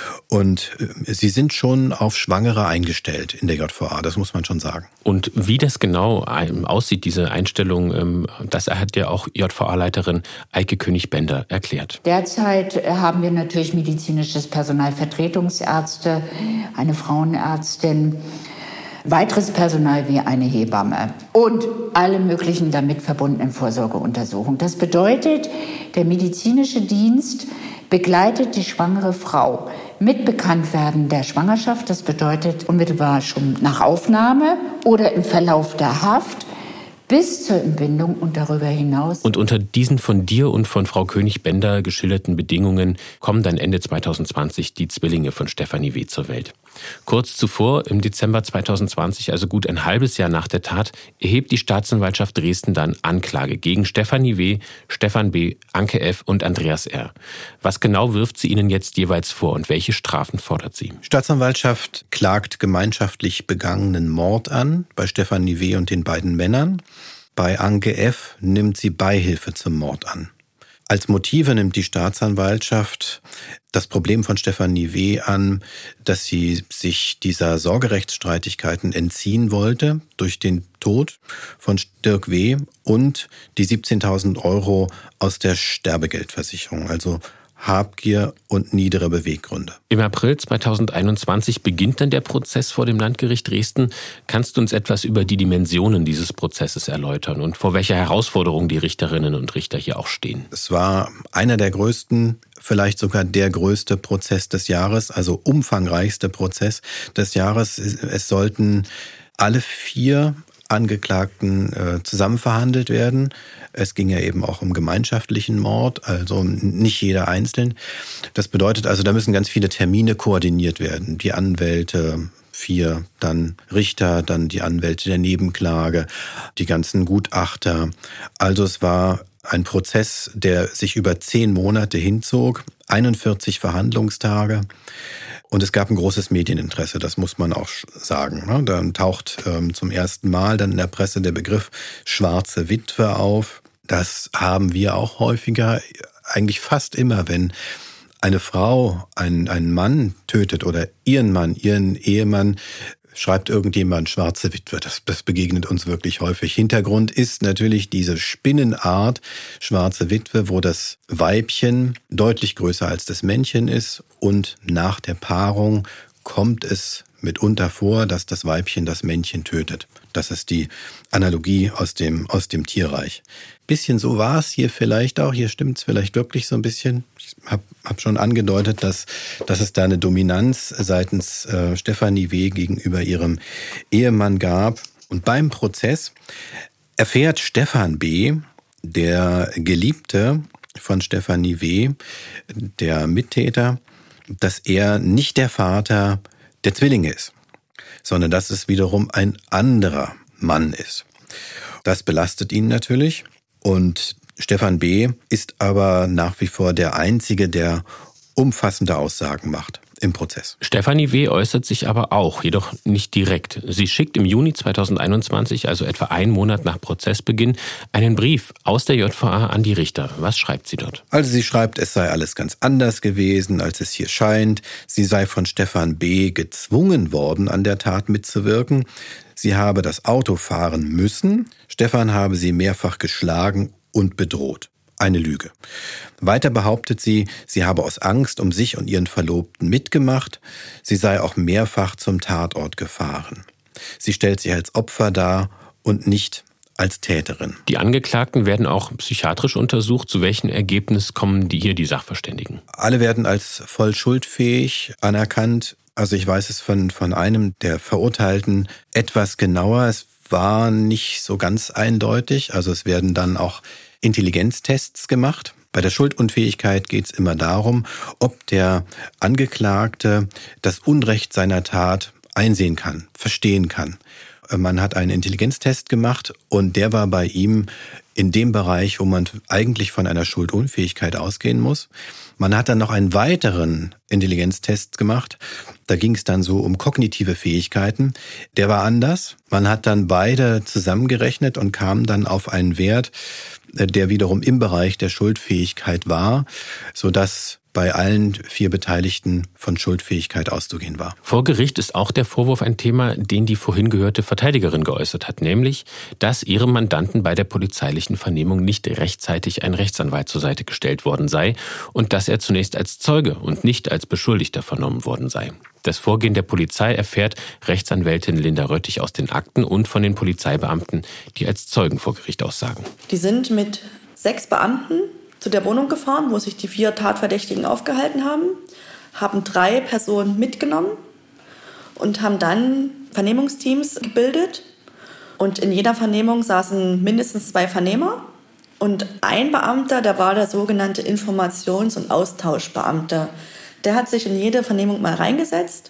Speaker 6: Und äh, sie sind schon auf Schwangere eingestellt in der J V A, das muss man schon sagen. Und
Speaker 2: wie das genau aussieht, diese Einstellung, ähm, das hat ja auch J V A-Leiterin Eike König-Bender erklärt.
Speaker 7: Derzeit haben wir natürlich medizinisches Personal, Vertretungsärzte, eine Frauenärztin, weiteres Personal wie eine Hebamme und alle möglichen damit verbundenen Vorsorgeuntersuchungen. Das bedeutet, der medizinische Dienst begleitet die schwangere Frau mit Bekanntwerden der Schwangerschaft. Das bedeutet unmittelbar schon nach Aufnahme oder im Verlauf der Haft bis zur Entbindung und darüber hinaus.
Speaker 2: Und unter diesen von dir und von Frau König-Bender geschilderten Bedingungen kommen dann Ende zwanzig zwanzig die Zwillinge von Stefanie W. zur Welt. Kurz zuvor, im Dezember zwanzig zwanzig, also gut ein halbes Jahr nach der Tat, erhebt die Staatsanwaltschaft Dresden dann Anklage gegen Stefanie W., Stefan B., Anke F. und Andreas R. Was genau wirft sie ihnen jetzt jeweils vor und welche Strafen fordert sie?
Speaker 6: Staatsanwaltschaft klagt gemeinschaftlich begangenen Mord an bei Stefanie W. und den beiden Männern. Bei Anke F. nimmt sie Beihilfe zum Mord an. Als Motive nimmt die Staatsanwaltschaft das Problem von Stefanie W. an, dass sie sich dieser Sorgerechtsstreitigkeiten entziehen wollte durch den Tod von Dirk W. und die siebzehntausend Euro aus der Sterbegeldversicherung, also Habgier und niedere Beweggründe.
Speaker 2: Im April zwanzig einundzwanzig beginnt dann der Prozess vor dem Landgericht Dresden. Kannst du uns etwas über die Dimensionen dieses Prozesses erläutern und vor welcher Herausforderung die Richterinnen und Richter hier auch stehen?
Speaker 6: Es war einer der größten, vielleicht sogar der größte Prozess des Jahres, also umfangreichste Prozess des Jahres. Es sollten alle vier Angeklagten äh, zusammen verhandelt werden. Es ging ja eben auch um gemeinschaftlichen Mord, also nicht jeder einzeln. Das bedeutet also, da müssen ganz viele Termine koordiniert werden. Die Anwälte, vier, dann Richter, dann die Anwälte der Nebenklage, die ganzen Gutachter. Also es war ein Prozess, der sich über zehn Monate hinzog, einundvierzig Verhandlungstage. Und es gab ein großes Medieninteresse, das muss man auch sagen. Dann taucht ähm, zum ersten Mal dann in der Presse der Begriff schwarze Witwe auf. Das haben wir auch häufiger, eigentlich fast immer, wenn eine Frau einen, einen Mann tötet oder ihren Mann, ihren Ehemann, schreibt irgendjemand schwarze Witwe. Das, das begegnet uns wirklich häufig. Hintergrund ist natürlich diese Spinnenart schwarze Witwe, wo das Weibchen deutlich größer als das Männchen ist und nach der Paarung kommt es mitunter vor, dass das Weibchen das Männchen tötet. Das ist die Analogie aus dem, aus dem Tierreich. Bisschen so war es hier vielleicht auch. Hier stimmt es vielleicht wirklich so ein bisschen. Ich habe hab schon angedeutet, dass, dass es da eine Dominanz seitens äh, Stefanie W. gegenüber ihrem Ehemann gab. Und beim Prozess erfährt Stefan B., der Geliebte von Stefanie W., der Mittäter, dass er nicht der Vater der Zwillinge ist, sondern dass es wiederum ein anderer Mann ist. Das belastet ihn natürlich und Stefan B. ist aber nach wie vor der Einzige, der umfassende Aussagen macht im Prozess.
Speaker 2: Stefanie W. äußert sich aber auch, jedoch nicht direkt. Sie schickt im Juni zwanzig einundzwanzig, also etwa einen Monat nach Prozessbeginn, einen Brief aus der J V A an die Richter. Was schreibt sie dort?
Speaker 6: Also sie schreibt, es sei alles ganz anders gewesen, als es hier scheint. Sie sei von Stefan B. gezwungen worden, an der Tat mitzuwirken. Sie habe das Auto fahren müssen. Stefan habe sie mehrfach geschlagen und bedroht. Eine Lüge. Weiter behauptet sie, sie habe aus Angst um sich und ihren Verlobten mitgemacht. Sie sei auch mehrfach zum Tatort gefahren. Sie stellt sich als Opfer dar und nicht als Täterin.
Speaker 2: Die Angeklagten werden auch psychiatrisch untersucht. Zu welchem Ergebnis kommen die hier die Sachverständigen?
Speaker 6: Alle werden als voll schuldfähig anerkannt. Also ich weiß es von, von einem der Verurteilten etwas genauer. Es war nicht so ganz eindeutig. Also es werden dann auch Intelligenztests gemacht. Bei der Schuldunfähigkeit geht es immer darum, ob der Angeklagte das Unrecht seiner Tat einsehen kann, verstehen kann. Man hat einen Intelligenztest gemacht und der war bei ihm in dem Bereich, wo man eigentlich von einer Schuldunfähigkeit ausgehen muss. Man hat dann noch einen weiteren Intelligenztest gemacht. Da ging es dann so um kognitive Fähigkeiten. Der war anders. Man hat dann beide zusammengerechnet und kam dann auf einen Wert, der wiederum im Bereich der Schuldfähigkeit war, sodass bei allen vier Beteiligten von Schuldfähigkeit auszugehen war.
Speaker 2: Vor Gericht ist auch der Vorwurf ein Thema, den die vorhin gehörte Verteidigerin geäußert hat, nämlich, dass ihrem Mandanten bei der polizeilichen Vernehmung nicht rechtzeitig ein Rechtsanwalt zur Seite gestellt worden sei und dass er zunächst als Zeuge und nicht als Beschuldigter vernommen worden sei. Das Vorgehen der Polizei erfährt Rechtsanwältin Linda Röttich aus den Akten und von den Polizeibeamten, die als Zeugen vor Gericht aussagen.
Speaker 5: Die sind mit sechs Beamten zu der Wohnung gefahren, wo sich die vier Tatverdächtigen aufgehalten haben, haben drei Personen mitgenommen und haben dann Vernehmungsteams gebildet. Und in jeder Vernehmung saßen mindestens zwei Vernehmer. Und ein Beamter, der war der sogenannte Informations- und Austauschbeamte. Der hat sich in jede Vernehmung mal reingesetzt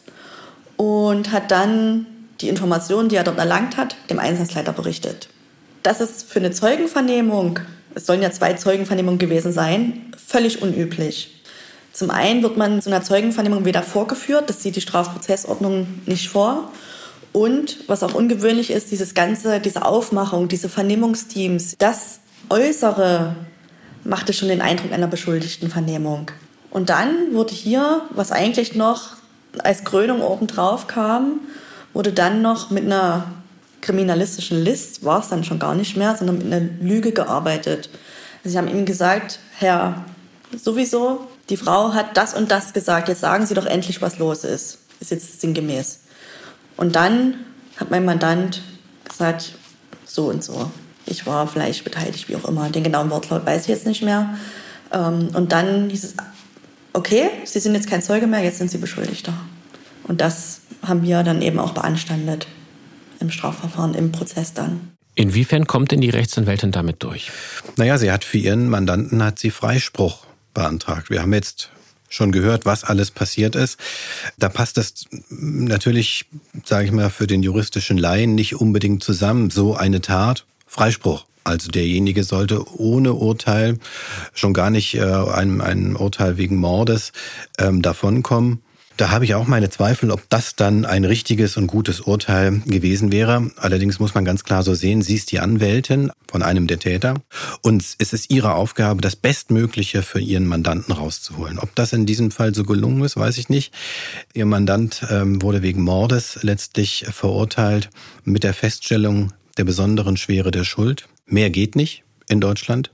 Speaker 5: und hat dann die Informationen, die er dort erlangt hat, dem Einsatzleiter berichtet. Das ist für eine Zeugenvernehmung, es sollen ja zwei Zeugenvernehmungen gewesen sein, völlig unüblich. Zum einen wird man zu einer Zeugenvernehmung weder vorgeführt, das sieht die Strafprozessordnung nicht vor. Und was auch ungewöhnlich ist, dieses ganze, diese Aufmachung, diese Vernehmungsteams, das Äußere machte schon den Eindruck einer beschuldigten Vernehmung. Und dann wurde hier, was eigentlich noch als Krönung obendrauf kam, wurde dann noch mit einer kriminalistischen List, war es dann schon gar nicht mehr, sondern mit einer Lüge gearbeitet. Sie haben ihm gesagt, Herr, sowieso, die Frau hat das und das gesagt, jetzt sagen Sie doch endlich, was los ist. Ist jetzt sinngemäß. Und dann hat mein Mandant gesagt, so und so. Ich war vielleicht beteiligt, wie auch immer. Den genauen Wortlaut weiß ich jetzt nicht mehr. Und dann hieß es, okay, Sie sind jetzt kein Zeuge mehr, jetzt sind Sie Beschuldigter. Und das haben wir dann eben auch beanstandet im Strafverfahren, im Prozess dann.
Speaker 2: Inwiefern kommt denn die Rechtsanwältin damit durch?
Speaker 6: Naja, sie hat für ihren Mandanten hat sie Freispruch beantragt. Wir haben jetzt schon gehört, was alles passiert ist. Da passt das natürlich, sage ich mal, für den juristischen Laien nicht unbedingt zusammen. So eine Tat, Freispruch. Also derjenige sollte ohne Urteil, schon gar nicht äh, einem, einem Urteil wegen Mordes, ähm, davonkommen. Da habe ich auch meine Zweifel, ob das dann ein richtiges und gutes Urteil gewesen wäre. Allerdings muss man ganz klar so sehen, sie ist die Anwältin von einem der Täter und es ist ihre Aufgabe, das Bestmögliche für ihren Mandanten rauszuholen. Ob das in diesem Fall so gelungen ist, weiß ich nicht. Ihr Mandant ähm, wurde wegen Mordes letztlich verurteilt mit der Feststellung der besonderen Schwere der Schuld. Mehr geht nicht in Deutschland.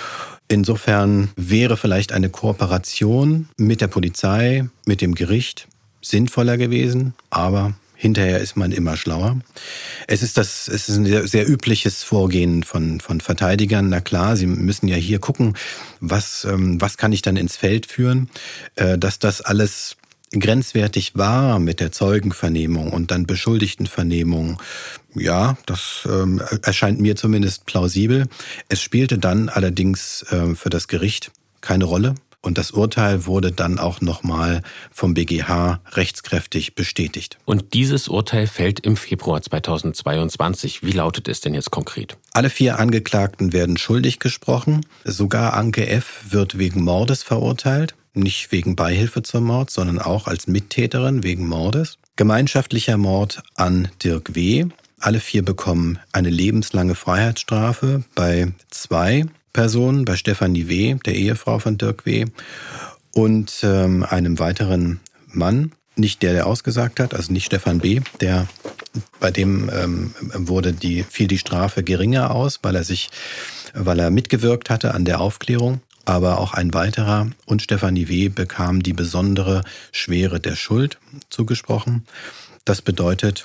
Speaker 6: Insofern wäre vielleicht eine Kooperation mit der Polizei, mit dem Gericht sinnvoller gewesen, aber hinterher ist man immer schlauer. Es ist das, es ist ein sehr, sehr übliches Vorgehen von, von Verteidigern. Na klar, sie müssen ja hier gucken, was, was kann ich dann ins Feld führen, dass das alles grenzwertig war mit der Zeugenvernehmung und dann Beschuldigtenvernehmung. Ja, das ähm, erscheint mir zumindest plausibel. Es spielte dann allerdings äh, für das Gericht keine Rolle und das Urteil wurde dann auch nochmal vom B G H rechtskräftig bestätigt.
Speaker 2: Und dieses Urteil fällt im Februar zweitausendzweiundzwanzig. Wie lautet es denn jetzt konkret?
Speaker 6: Alle vier Angeklagten werden schuldig gesprochen. Sogar Anke F. wird wegen Mordes verurteilt. Nicht wegen Beihilfe zum Mord, sondern auch als Mittäterin wegen Mordes. Gemeinschaftlicher Mord an Dirk W. Alle vier bekommen eine lebenslange Freiheitsstrafe bei zwei Personen, bei Stefanie W., der Ehefrau von Dirk W., und ähm, einem weiteren Mann, nicht der, der ausgesagt hat, also nicht Stefan B., der, bei dem ähm, wurde die, fiel die Strafe geringer aus, weil er sich, weil er mitgewirkt hatte an der Aufklärung. Aber auch ein weiterer und Stefanie W. bekam die besondere Schwere der Schuld zugesprochen. Das bedeutet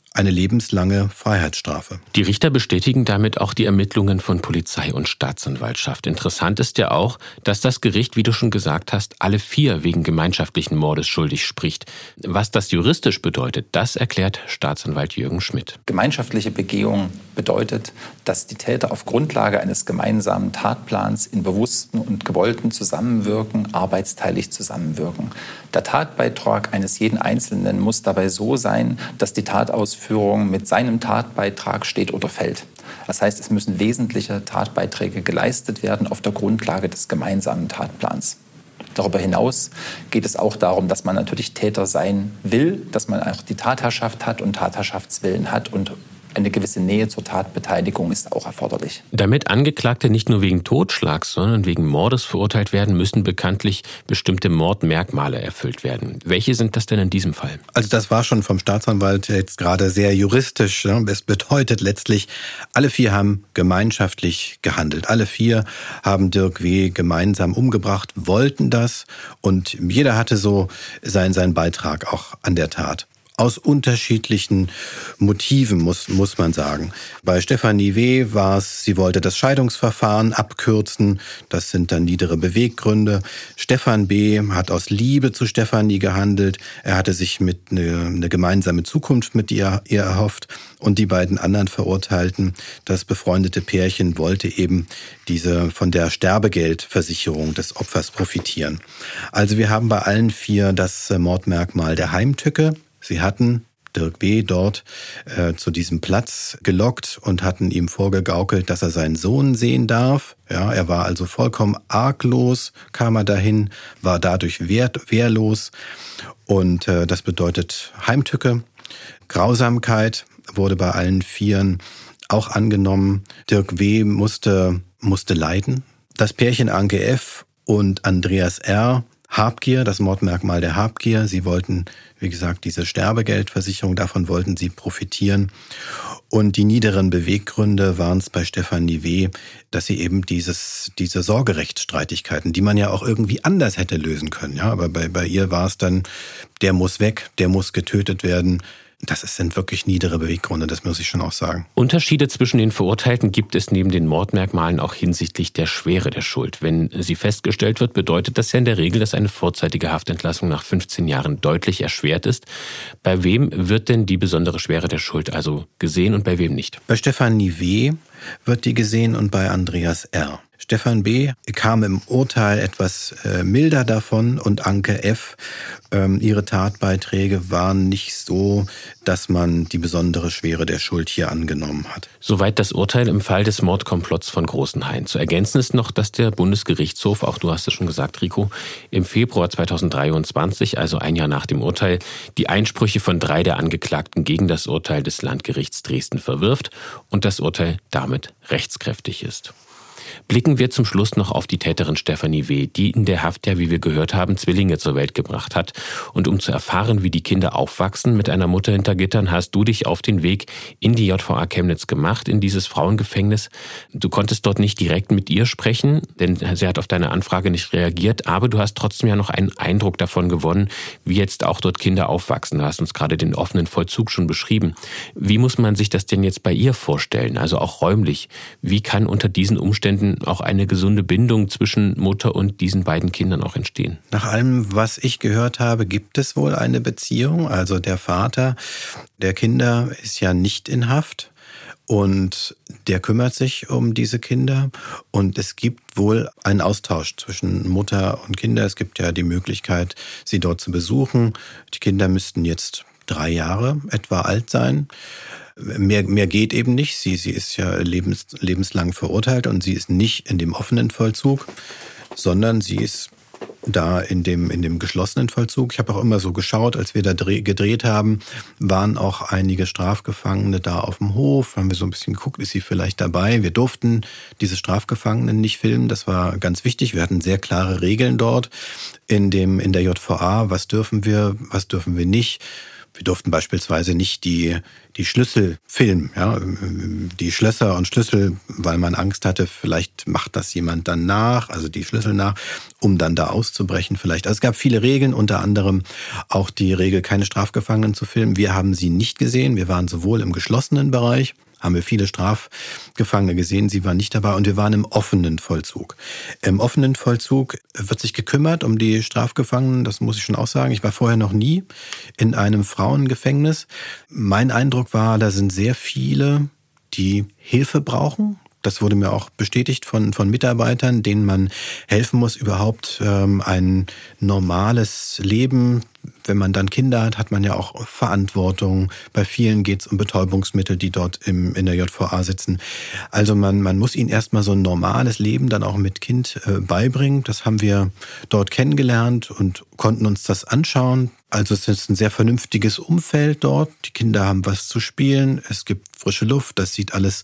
Speaker 6: eine lebenslange Freiheitsstrafe.
Speaker 2: Die Richter bestätigen damit auch die Ermittlungen von Polizei und Staatsanwaltschaft. Interessant ist ja auch, dass das Gericht, wie du schon gesagt hast, alle vier wegen gemeinschaftlichen Mordes schuldig spricht. Was das juristisch bedeutet, das erklärt Staatsanwalt Jürgen Schmidt.
Speaker 8: Gemeinschaftliche Begehung bedeutet, dass die Täter auf Grundlage eines gemeinsamen Tatplans in bewussten und gewollten Zusammenwirken arbeitsteilig zusammenwirken. Der Tatbeitrag eines jeden Einzelnen muss dabei so sein, dass die Tatausführung mit seinem Tatbeitrag steht oder fällt. Das heißt, es müssen wesentliche Tatbeiträge geleistet werden auf der Grundlage des gemeinsamen Tatplans. Darüber hinaus geht es auch darum, dass man natürlich Täter sein will, dass man auch die Tatherrschaft hat und Tatherrschaftswillen hat, und eine gewisse Nähe zur Tatbeteiligung ist auch erforderlich.
Speaker 2: Damit Angeklagte nicht nur wegen Totschlags, sondern wegen Mordes verurteilt werden, müssen bekanntlich bestimmte Mordmerkmale erfüllt werden. Welche sind das denn in diesem Fall?
Speaker 6: Also das war schon vom Staatsanwalt jetzt gerade sehr juristisch. Es bedeutet letztlich, alle vier haben gemeinschaftlich gehandelt. Alle vier haben Dirk W. gemeinsam umgebracht, wollten das, und jeder hatte so seinen, seinen Beitrag auch an der Tat. Aus unterschiedlichen Motiven, muss, muss man sagen. Bei Stefanie W. war es, sie wollte das Scheidungsverfahren abkürzen. Das sind dann niedere Beweggründe. Stefan B. hat aus Liebe zu Stefanie gehandelt. Er hatte sich mit eine, eine gemeinsame Zukunft mit ihr, ihr erhofft. Und die beiden anderen Verurteilten, das befreundete Pärchen, wollte eben diese von der Sterbegeldversicherung des Opfers profitieren. Also wir haben bei allen vier das Mordmerkmal der Heimtücke. Sie hatten Dirk W. dort äh, zu diesem Platz gelockt und hatten ihm vorgegaukelt, dass er seinen Sohn sehen darf. Ja, er war also vollkommen arglos, kam er dahin, war dadurch wehr, wehrlos. Und äh, das bedeutet Heimtücke. Grausamkeit wurde bei allen Vieren auch angenommen. Dirk W. musste, musste leiden. Das Pärchen Anke F. und Andreas R., Habgier, das Mordmerkmal der Habgier. Sie wollten, wie gesagt, diese Sterbegeldversicherung, davon wollten sie profitieren. Und die niederen Beweggründe waren es bei Stefanie W., dass sie eben dieses, diese Sorgerechtsstreitigkeiten, die man ja auch irgendwie anders hätte lösen können. Ja, aber bei, bei ihr war es dann, der muss weg, der muss getötet werden. Das sind wirklich niedere Beweggründe, das muss ich schon auch sagen.
Speaker 2: Unterschiede zwischen den Verurteilten gibt es neben den Mordmerkmalen auch hinsichtlich der Schwere der Schuld. Wenn sie festgestellt wird, bedeutet das ja in der Regel, dass eine vorzeitige Haftentlassung nach fünfzehn Jahren deutlich erschwert ist. Bei wem wird denn die besondere Schwere der Schuld also gesehen und bei wem nicht?
Speaker 6: Bei Stefanie W. wird die gesehen und bei Andreas R. Stefan B. kam im Urteil etwas äh, milder davon und Anke F. Ähm, ihre Tatbeiträge waren nicht so, dass man die besondere Schwere der Schuld hier angenommen hat.
Speaker 2: Soweit das Urteil im Fall des Mordkomplotts von Großenhain. Zu ergänzen ist noch, dass der Bundesgerichtshof, auch du hast es schon gesagt, Rico, im Februar zweitausenddreiundzwanzig, also ein Jahr nach dem Urteil, die Einsprüche von drei der Angeklagten gegen das Urteil des Landgerichts Dresden verwirft und das Urteil damit rechtskräftig ist. Blicken wir zum Schluss noch auf die Täterin Stefanie W., die in der Haft ja, wie wir gehört haben, Zwillinge zur Welt gebracht hat. Und um zu erfahren, wie die Kinder aufwachsen mit einer Mutter hinter Gittern, hast du dich auf den Weg in die J V A Chemnitz gemacht, in dieses Frauengefängnis. Du konntest dort nicht direkt mit ihr sprechen, denn sie hat auf deine Anfrage nicht reagiert, aber du hast trotzdem ja noch einen Eindruck davon gewonnen, wie jetzt auch dort Kinder aufwachsen. Du hast uns gerade den offenen Vollzug schon beschrieben. Wie muss man sich das denn jetzt bei ihr vorstellen, also auch räumlich? Wie kann unter diesen Umständen auch eine gesunde Bindung zwischen Mutter und diesen beiden Kindern auch entstehen?
Speaker 6: Nach allem, was ich gehört habe, gibt es wohl eine Beziehung. Also der Vater der Kinder ist ja nicht in Haft und der kümmert sich um diese Kinder. Und es gibt wohl einen Austausch zwischen Mutter und Kinder. Es gibt ja die Möglichkeit, sie dort zu besuchen. Die Kinder müssten jetzt drei Jahre etwa alt sein. Mehr, mehr geht eben nicht. Sie, sie ist ja lebens, lebenslang verurteilt und sie ist nicht in dem offenen Vollzug, sondern sie ist da in dem, in dem geschlossenen Vollzug. Ich habe auch immer so geschaut, als wir da dreh, gedreht haben, waren auch einige Strafgefangene da auf dem Hof. Haben wir so ein bisschen geguckt, ist sie vielleicht dabei? Wir durften diese Strafgefangenen nicht filmen. Das war ganz wichtig. Wir hatten sehr klare Regeln dort in dem, in der J V A. Was dürfen wir, was dürfen wir nicht? Wir durften beispielsweise nicht die, die Schlüssel filmen, ja, die Schlösser und Schlüssel, weil man Angst hatte, vielleicht macht das jemand dann nach, also die Schlüssel nach, um dann da auszubrechen vielleicht. Also es gab viele Regeln, unter anderem auch die Regel, keine Strafgefangenen zu filmen. Wir haben sie nicht gesehen. Wir waren sowohl im geschlossenen Bereich, haben wir viele Strafgefangene gesehen, sie waren nicht dabei, und wir waren im offenen Vollzug. Im offenen Vollzug wird sich gekümmert um die Strafgefangenen, das muss ich schon auch sagen. Ich war vorher noch nie in einem Frauengefängnis. Mein Eindruck war, da sind sehr viele, die Hilfe brauchen. Das wurde mir auch bestätigt von, von Mitarbeitern, denen man helfen muss, überhaupt ähm, ein normales Leben. Wenn man dann Kinder hat, hat man ja auch Verantwortung. Bei vielen geht es um Betäubungsmittel, die dort im, in der J V A sitzen. Also man, man muss ihnen erstmal so ein normales Leben dann auch mit Kind äh, beibringen. Das haben wir dort kennengelernt und konnten uns das anschauen. Also es ist ein sehr vernünftiges Umfeld dort. Die Kinder haben was zu spielen. Es gibt frische Luft. Das sieht alles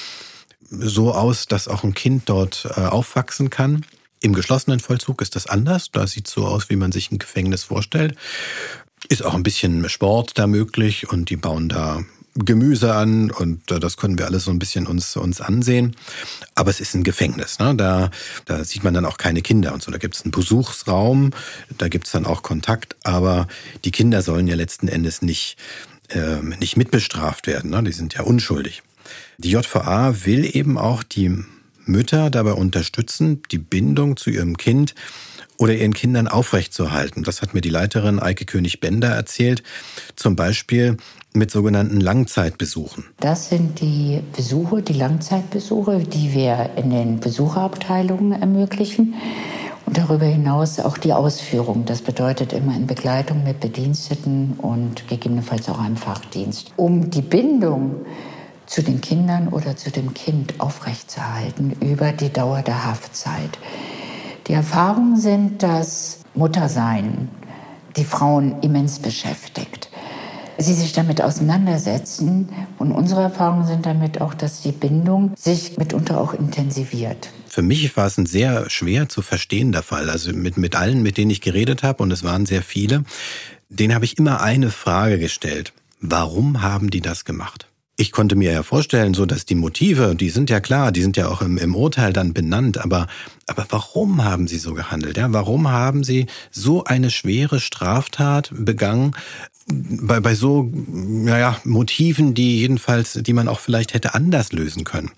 Speaker 6: so aus, dass auch ein Kind dort äh, aufwachsen kann. Im geschlossenen Vollzug ist das anders. Da sieht es so aus, wie man sich ein Gefängnis vorstellt. Ist auch ein bisschen Sport da möglich und die bauen da Gemüse an und äh, das können wir alles so ein bisschen uns, uns ansehen. Aber es ist ein Gefängnis, ne? Da, da sieht man dann auch keine Kinder und so. Da gibt es einen Besuchsraum, da gibt es dann auch Kontakt, aber die Kinder sollen ja letzten Endes nicht, äh, nicht mitbestraft werden, ne? Die sind ja unschuldig. Die J V A will eben auch die Mütter dabei unterstützen, die Bindung zu ihrem Kind oder ihren Kindern aufrechtzuerhalten. Das hat mir die Leiterin Eike König-Bender erzählt, zum Beispiel mit sogenannten Langzeitbesuchen.
Speaker 7: Das sind die Besuche, die Langzeitbesuche, die wir in den Besucherabteilungen ermöglichen. Und darüber hinaus auch die Ausführung. Das bedeutet immer in Begleitung mit Bediensteten und gegebenenfalls auch einem Fachdienst. Um die Bindung zu den Kindern oder zu dem Kind aufrechtzuerhalten über die Dauer der Haftzeit. Die Erfahrungen sind, dass Muttersein die Frauen immens beschäftigt. Sie sich damit auseinandersetzen und unsere Erfahrungen sind damit auch, dass die Bindung sich mitunter auch intensiviert.
Speaker 6: Für mich war es ein sehr schwer zu verstehender Fall. Also mit, mit allen, mit denen ich geredet habe, und es waren sehr viele, denen habe ich immer eine Frage gestellt. Warum haben die das gemacht? Ich konnte mir ja vorstellen, so dass die Motive, die sind ja klar, die sind ja auch im, im Urteil dann benannt, aber, aber warum haben sie so gehandelt? Ja, warum haben sie so eine schwere Straftat begangen, bei, bei so, naja, Motiven, die jedenfalls, die man auch vielleicht hätte anders lösen können?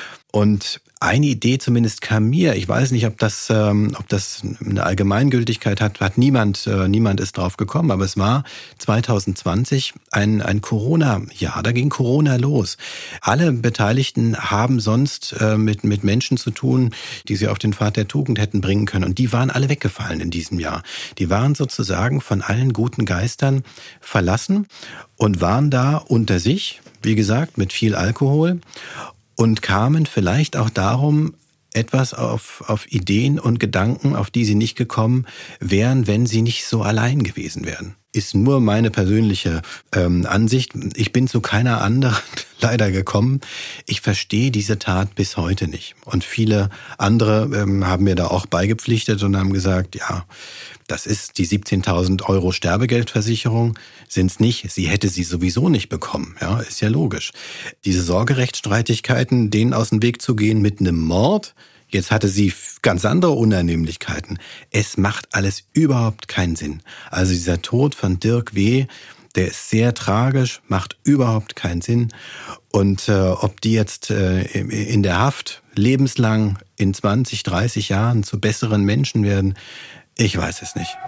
Speaker 6: Und eine Idee zumindest kam mir. Ich weiß nicht, ob das, ähm, ob das eine Allgemeingültigkeit hat. Hat niemand, äh, niemand ist drauf gekommen. Aber es war zwanzig zwanzig ein, ein Corona-Jahr. Da ging Corona los. Alle Beteiligten haben sonst äh, mit, mit Menschen zu tun, die sie auf den Pfad der Tugend hätten bringen können. Und die waren alle weggefallen in diesem Jahr. Die waren sozusagen von allen guten Geistern verlassen und waren da unter sich, wie gesagt, mit viel Alkohol. Und kamen vielleicht auch darum, etwas auf, auf Ideen und Gedanken, auf die sie nicht gekommen wären, wenn sie nicht so allein gewesen wären. Ist nur meine persönliche ähm, Ansicht. Ich bin zu keiner anderen leider gekommen. Ich verstehe diese Tat bis heute nicht. Und viele andere ähm, haben mir da auch beigepflichtet und haben gesagt, ja, das ist die siebzehntausend Euro Sterbegeldversicherung, sind's nicht. Sie hätte sie sowieso nicht bekommen. Ja, ist ja logisch. Diese Sorgerechtsstreitigkeiten, denen aus dem Weg zu gehen mit einem Mord, jetzt hatte sie ganz andere Unannehmlichkeiten. Es macht alles überhaupt keinen Sinn. Also dieser Tod von Dirk W., der ist sehr tragisch, macht überhaupt keinen Sinn. Und äh, ob die jetzt äh, in der Haft lebenslang in zwanzig, dreißig Jahren zu besseren Menschen werden, ich weiß es nicht.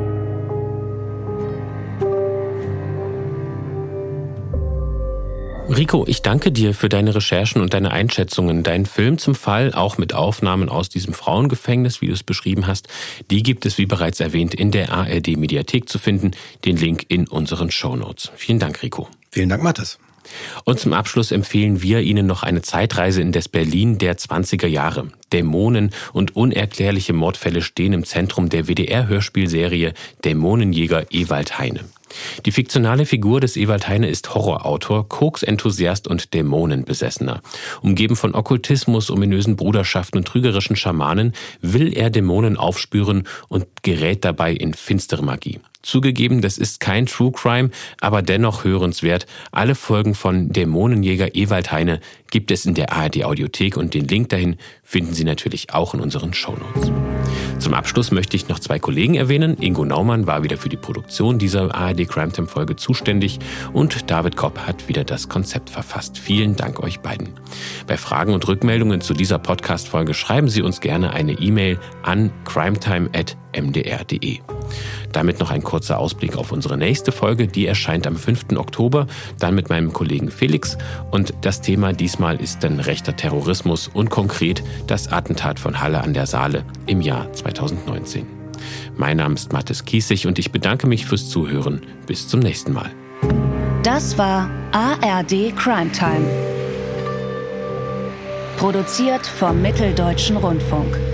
Speaker 2: Rico, ich danke dir für deine Recherchen und deine Einschätzungen. Dein Film zum Fall, auch mit Aufnahmen aus diesem Frauengefängnis, wie du es beschrieben hast, die gibt es, wie bereits erwähnt, in der A R D-Mediathek zu finden. Den Link in unseren Shownotes. Vielen Dank, Rico.
Speaker 6: Vielen Dank, Mathis.
Speaker 2: Und zum Abschluss empfehlen wir Ihnen noch eine Zeitreise in das Berlin der zwanziger Jahre. Dämonen und unerklärliche Mordfälle stehen im Zentrum der W D R-Hörspielserie Dämonenjäger Ewald Heine. Die fiktionale Figur des Ewald Heine ist Horrorautor, Koks-Enthusiast und Dämonenbesessener. Umgeben von Okkultismus, ominösen Bruderschaften und trügerischen Schamanen will er Dämonen aufspüren und gerät dabei in finstere Magie. Zugegeben, das ist kein True Crime, aber dennoch hörenswert. Alle Folgen von Dämonenjäger Ewald Heine gibt es in der A R D-Audiothek und den Link dahin finden Sie natürlich auch in unseren Shownotes. Zum Abschluss möchte ich noch zwei Kollegen erwähnen. Ingo Naumann war wieder für die Produktion dieser A R D Crime Time Folge zuständig und David Kopp hat wieder das Konzept verfasst. Vielen Dank euch beiden. Bei Fragen und Rückmeldungen zu dieser Podcast-Folge schreiben Sie uns gerne eine E-Mail an crimetime at m d r punkt d e. Damit noch ein kurzer Ausblick auf unsere nächste Folge. Die erscheint am fünften Oktober, dann mit meinem Kollegen Felix. Und das Thema diesmal ist dann rechter Terrorismus und konkret das Attentat von Halle an der Saale im Jahr zweitausendneunzehn. Mein Name ist Mathis Kiesig und ich bedanke mich fürs Zuhören. Bis zum nächsten Mal.
Speaker 1: Das war A R D Crime Time. Produziert vom Mitteldeutschen Rundfunk.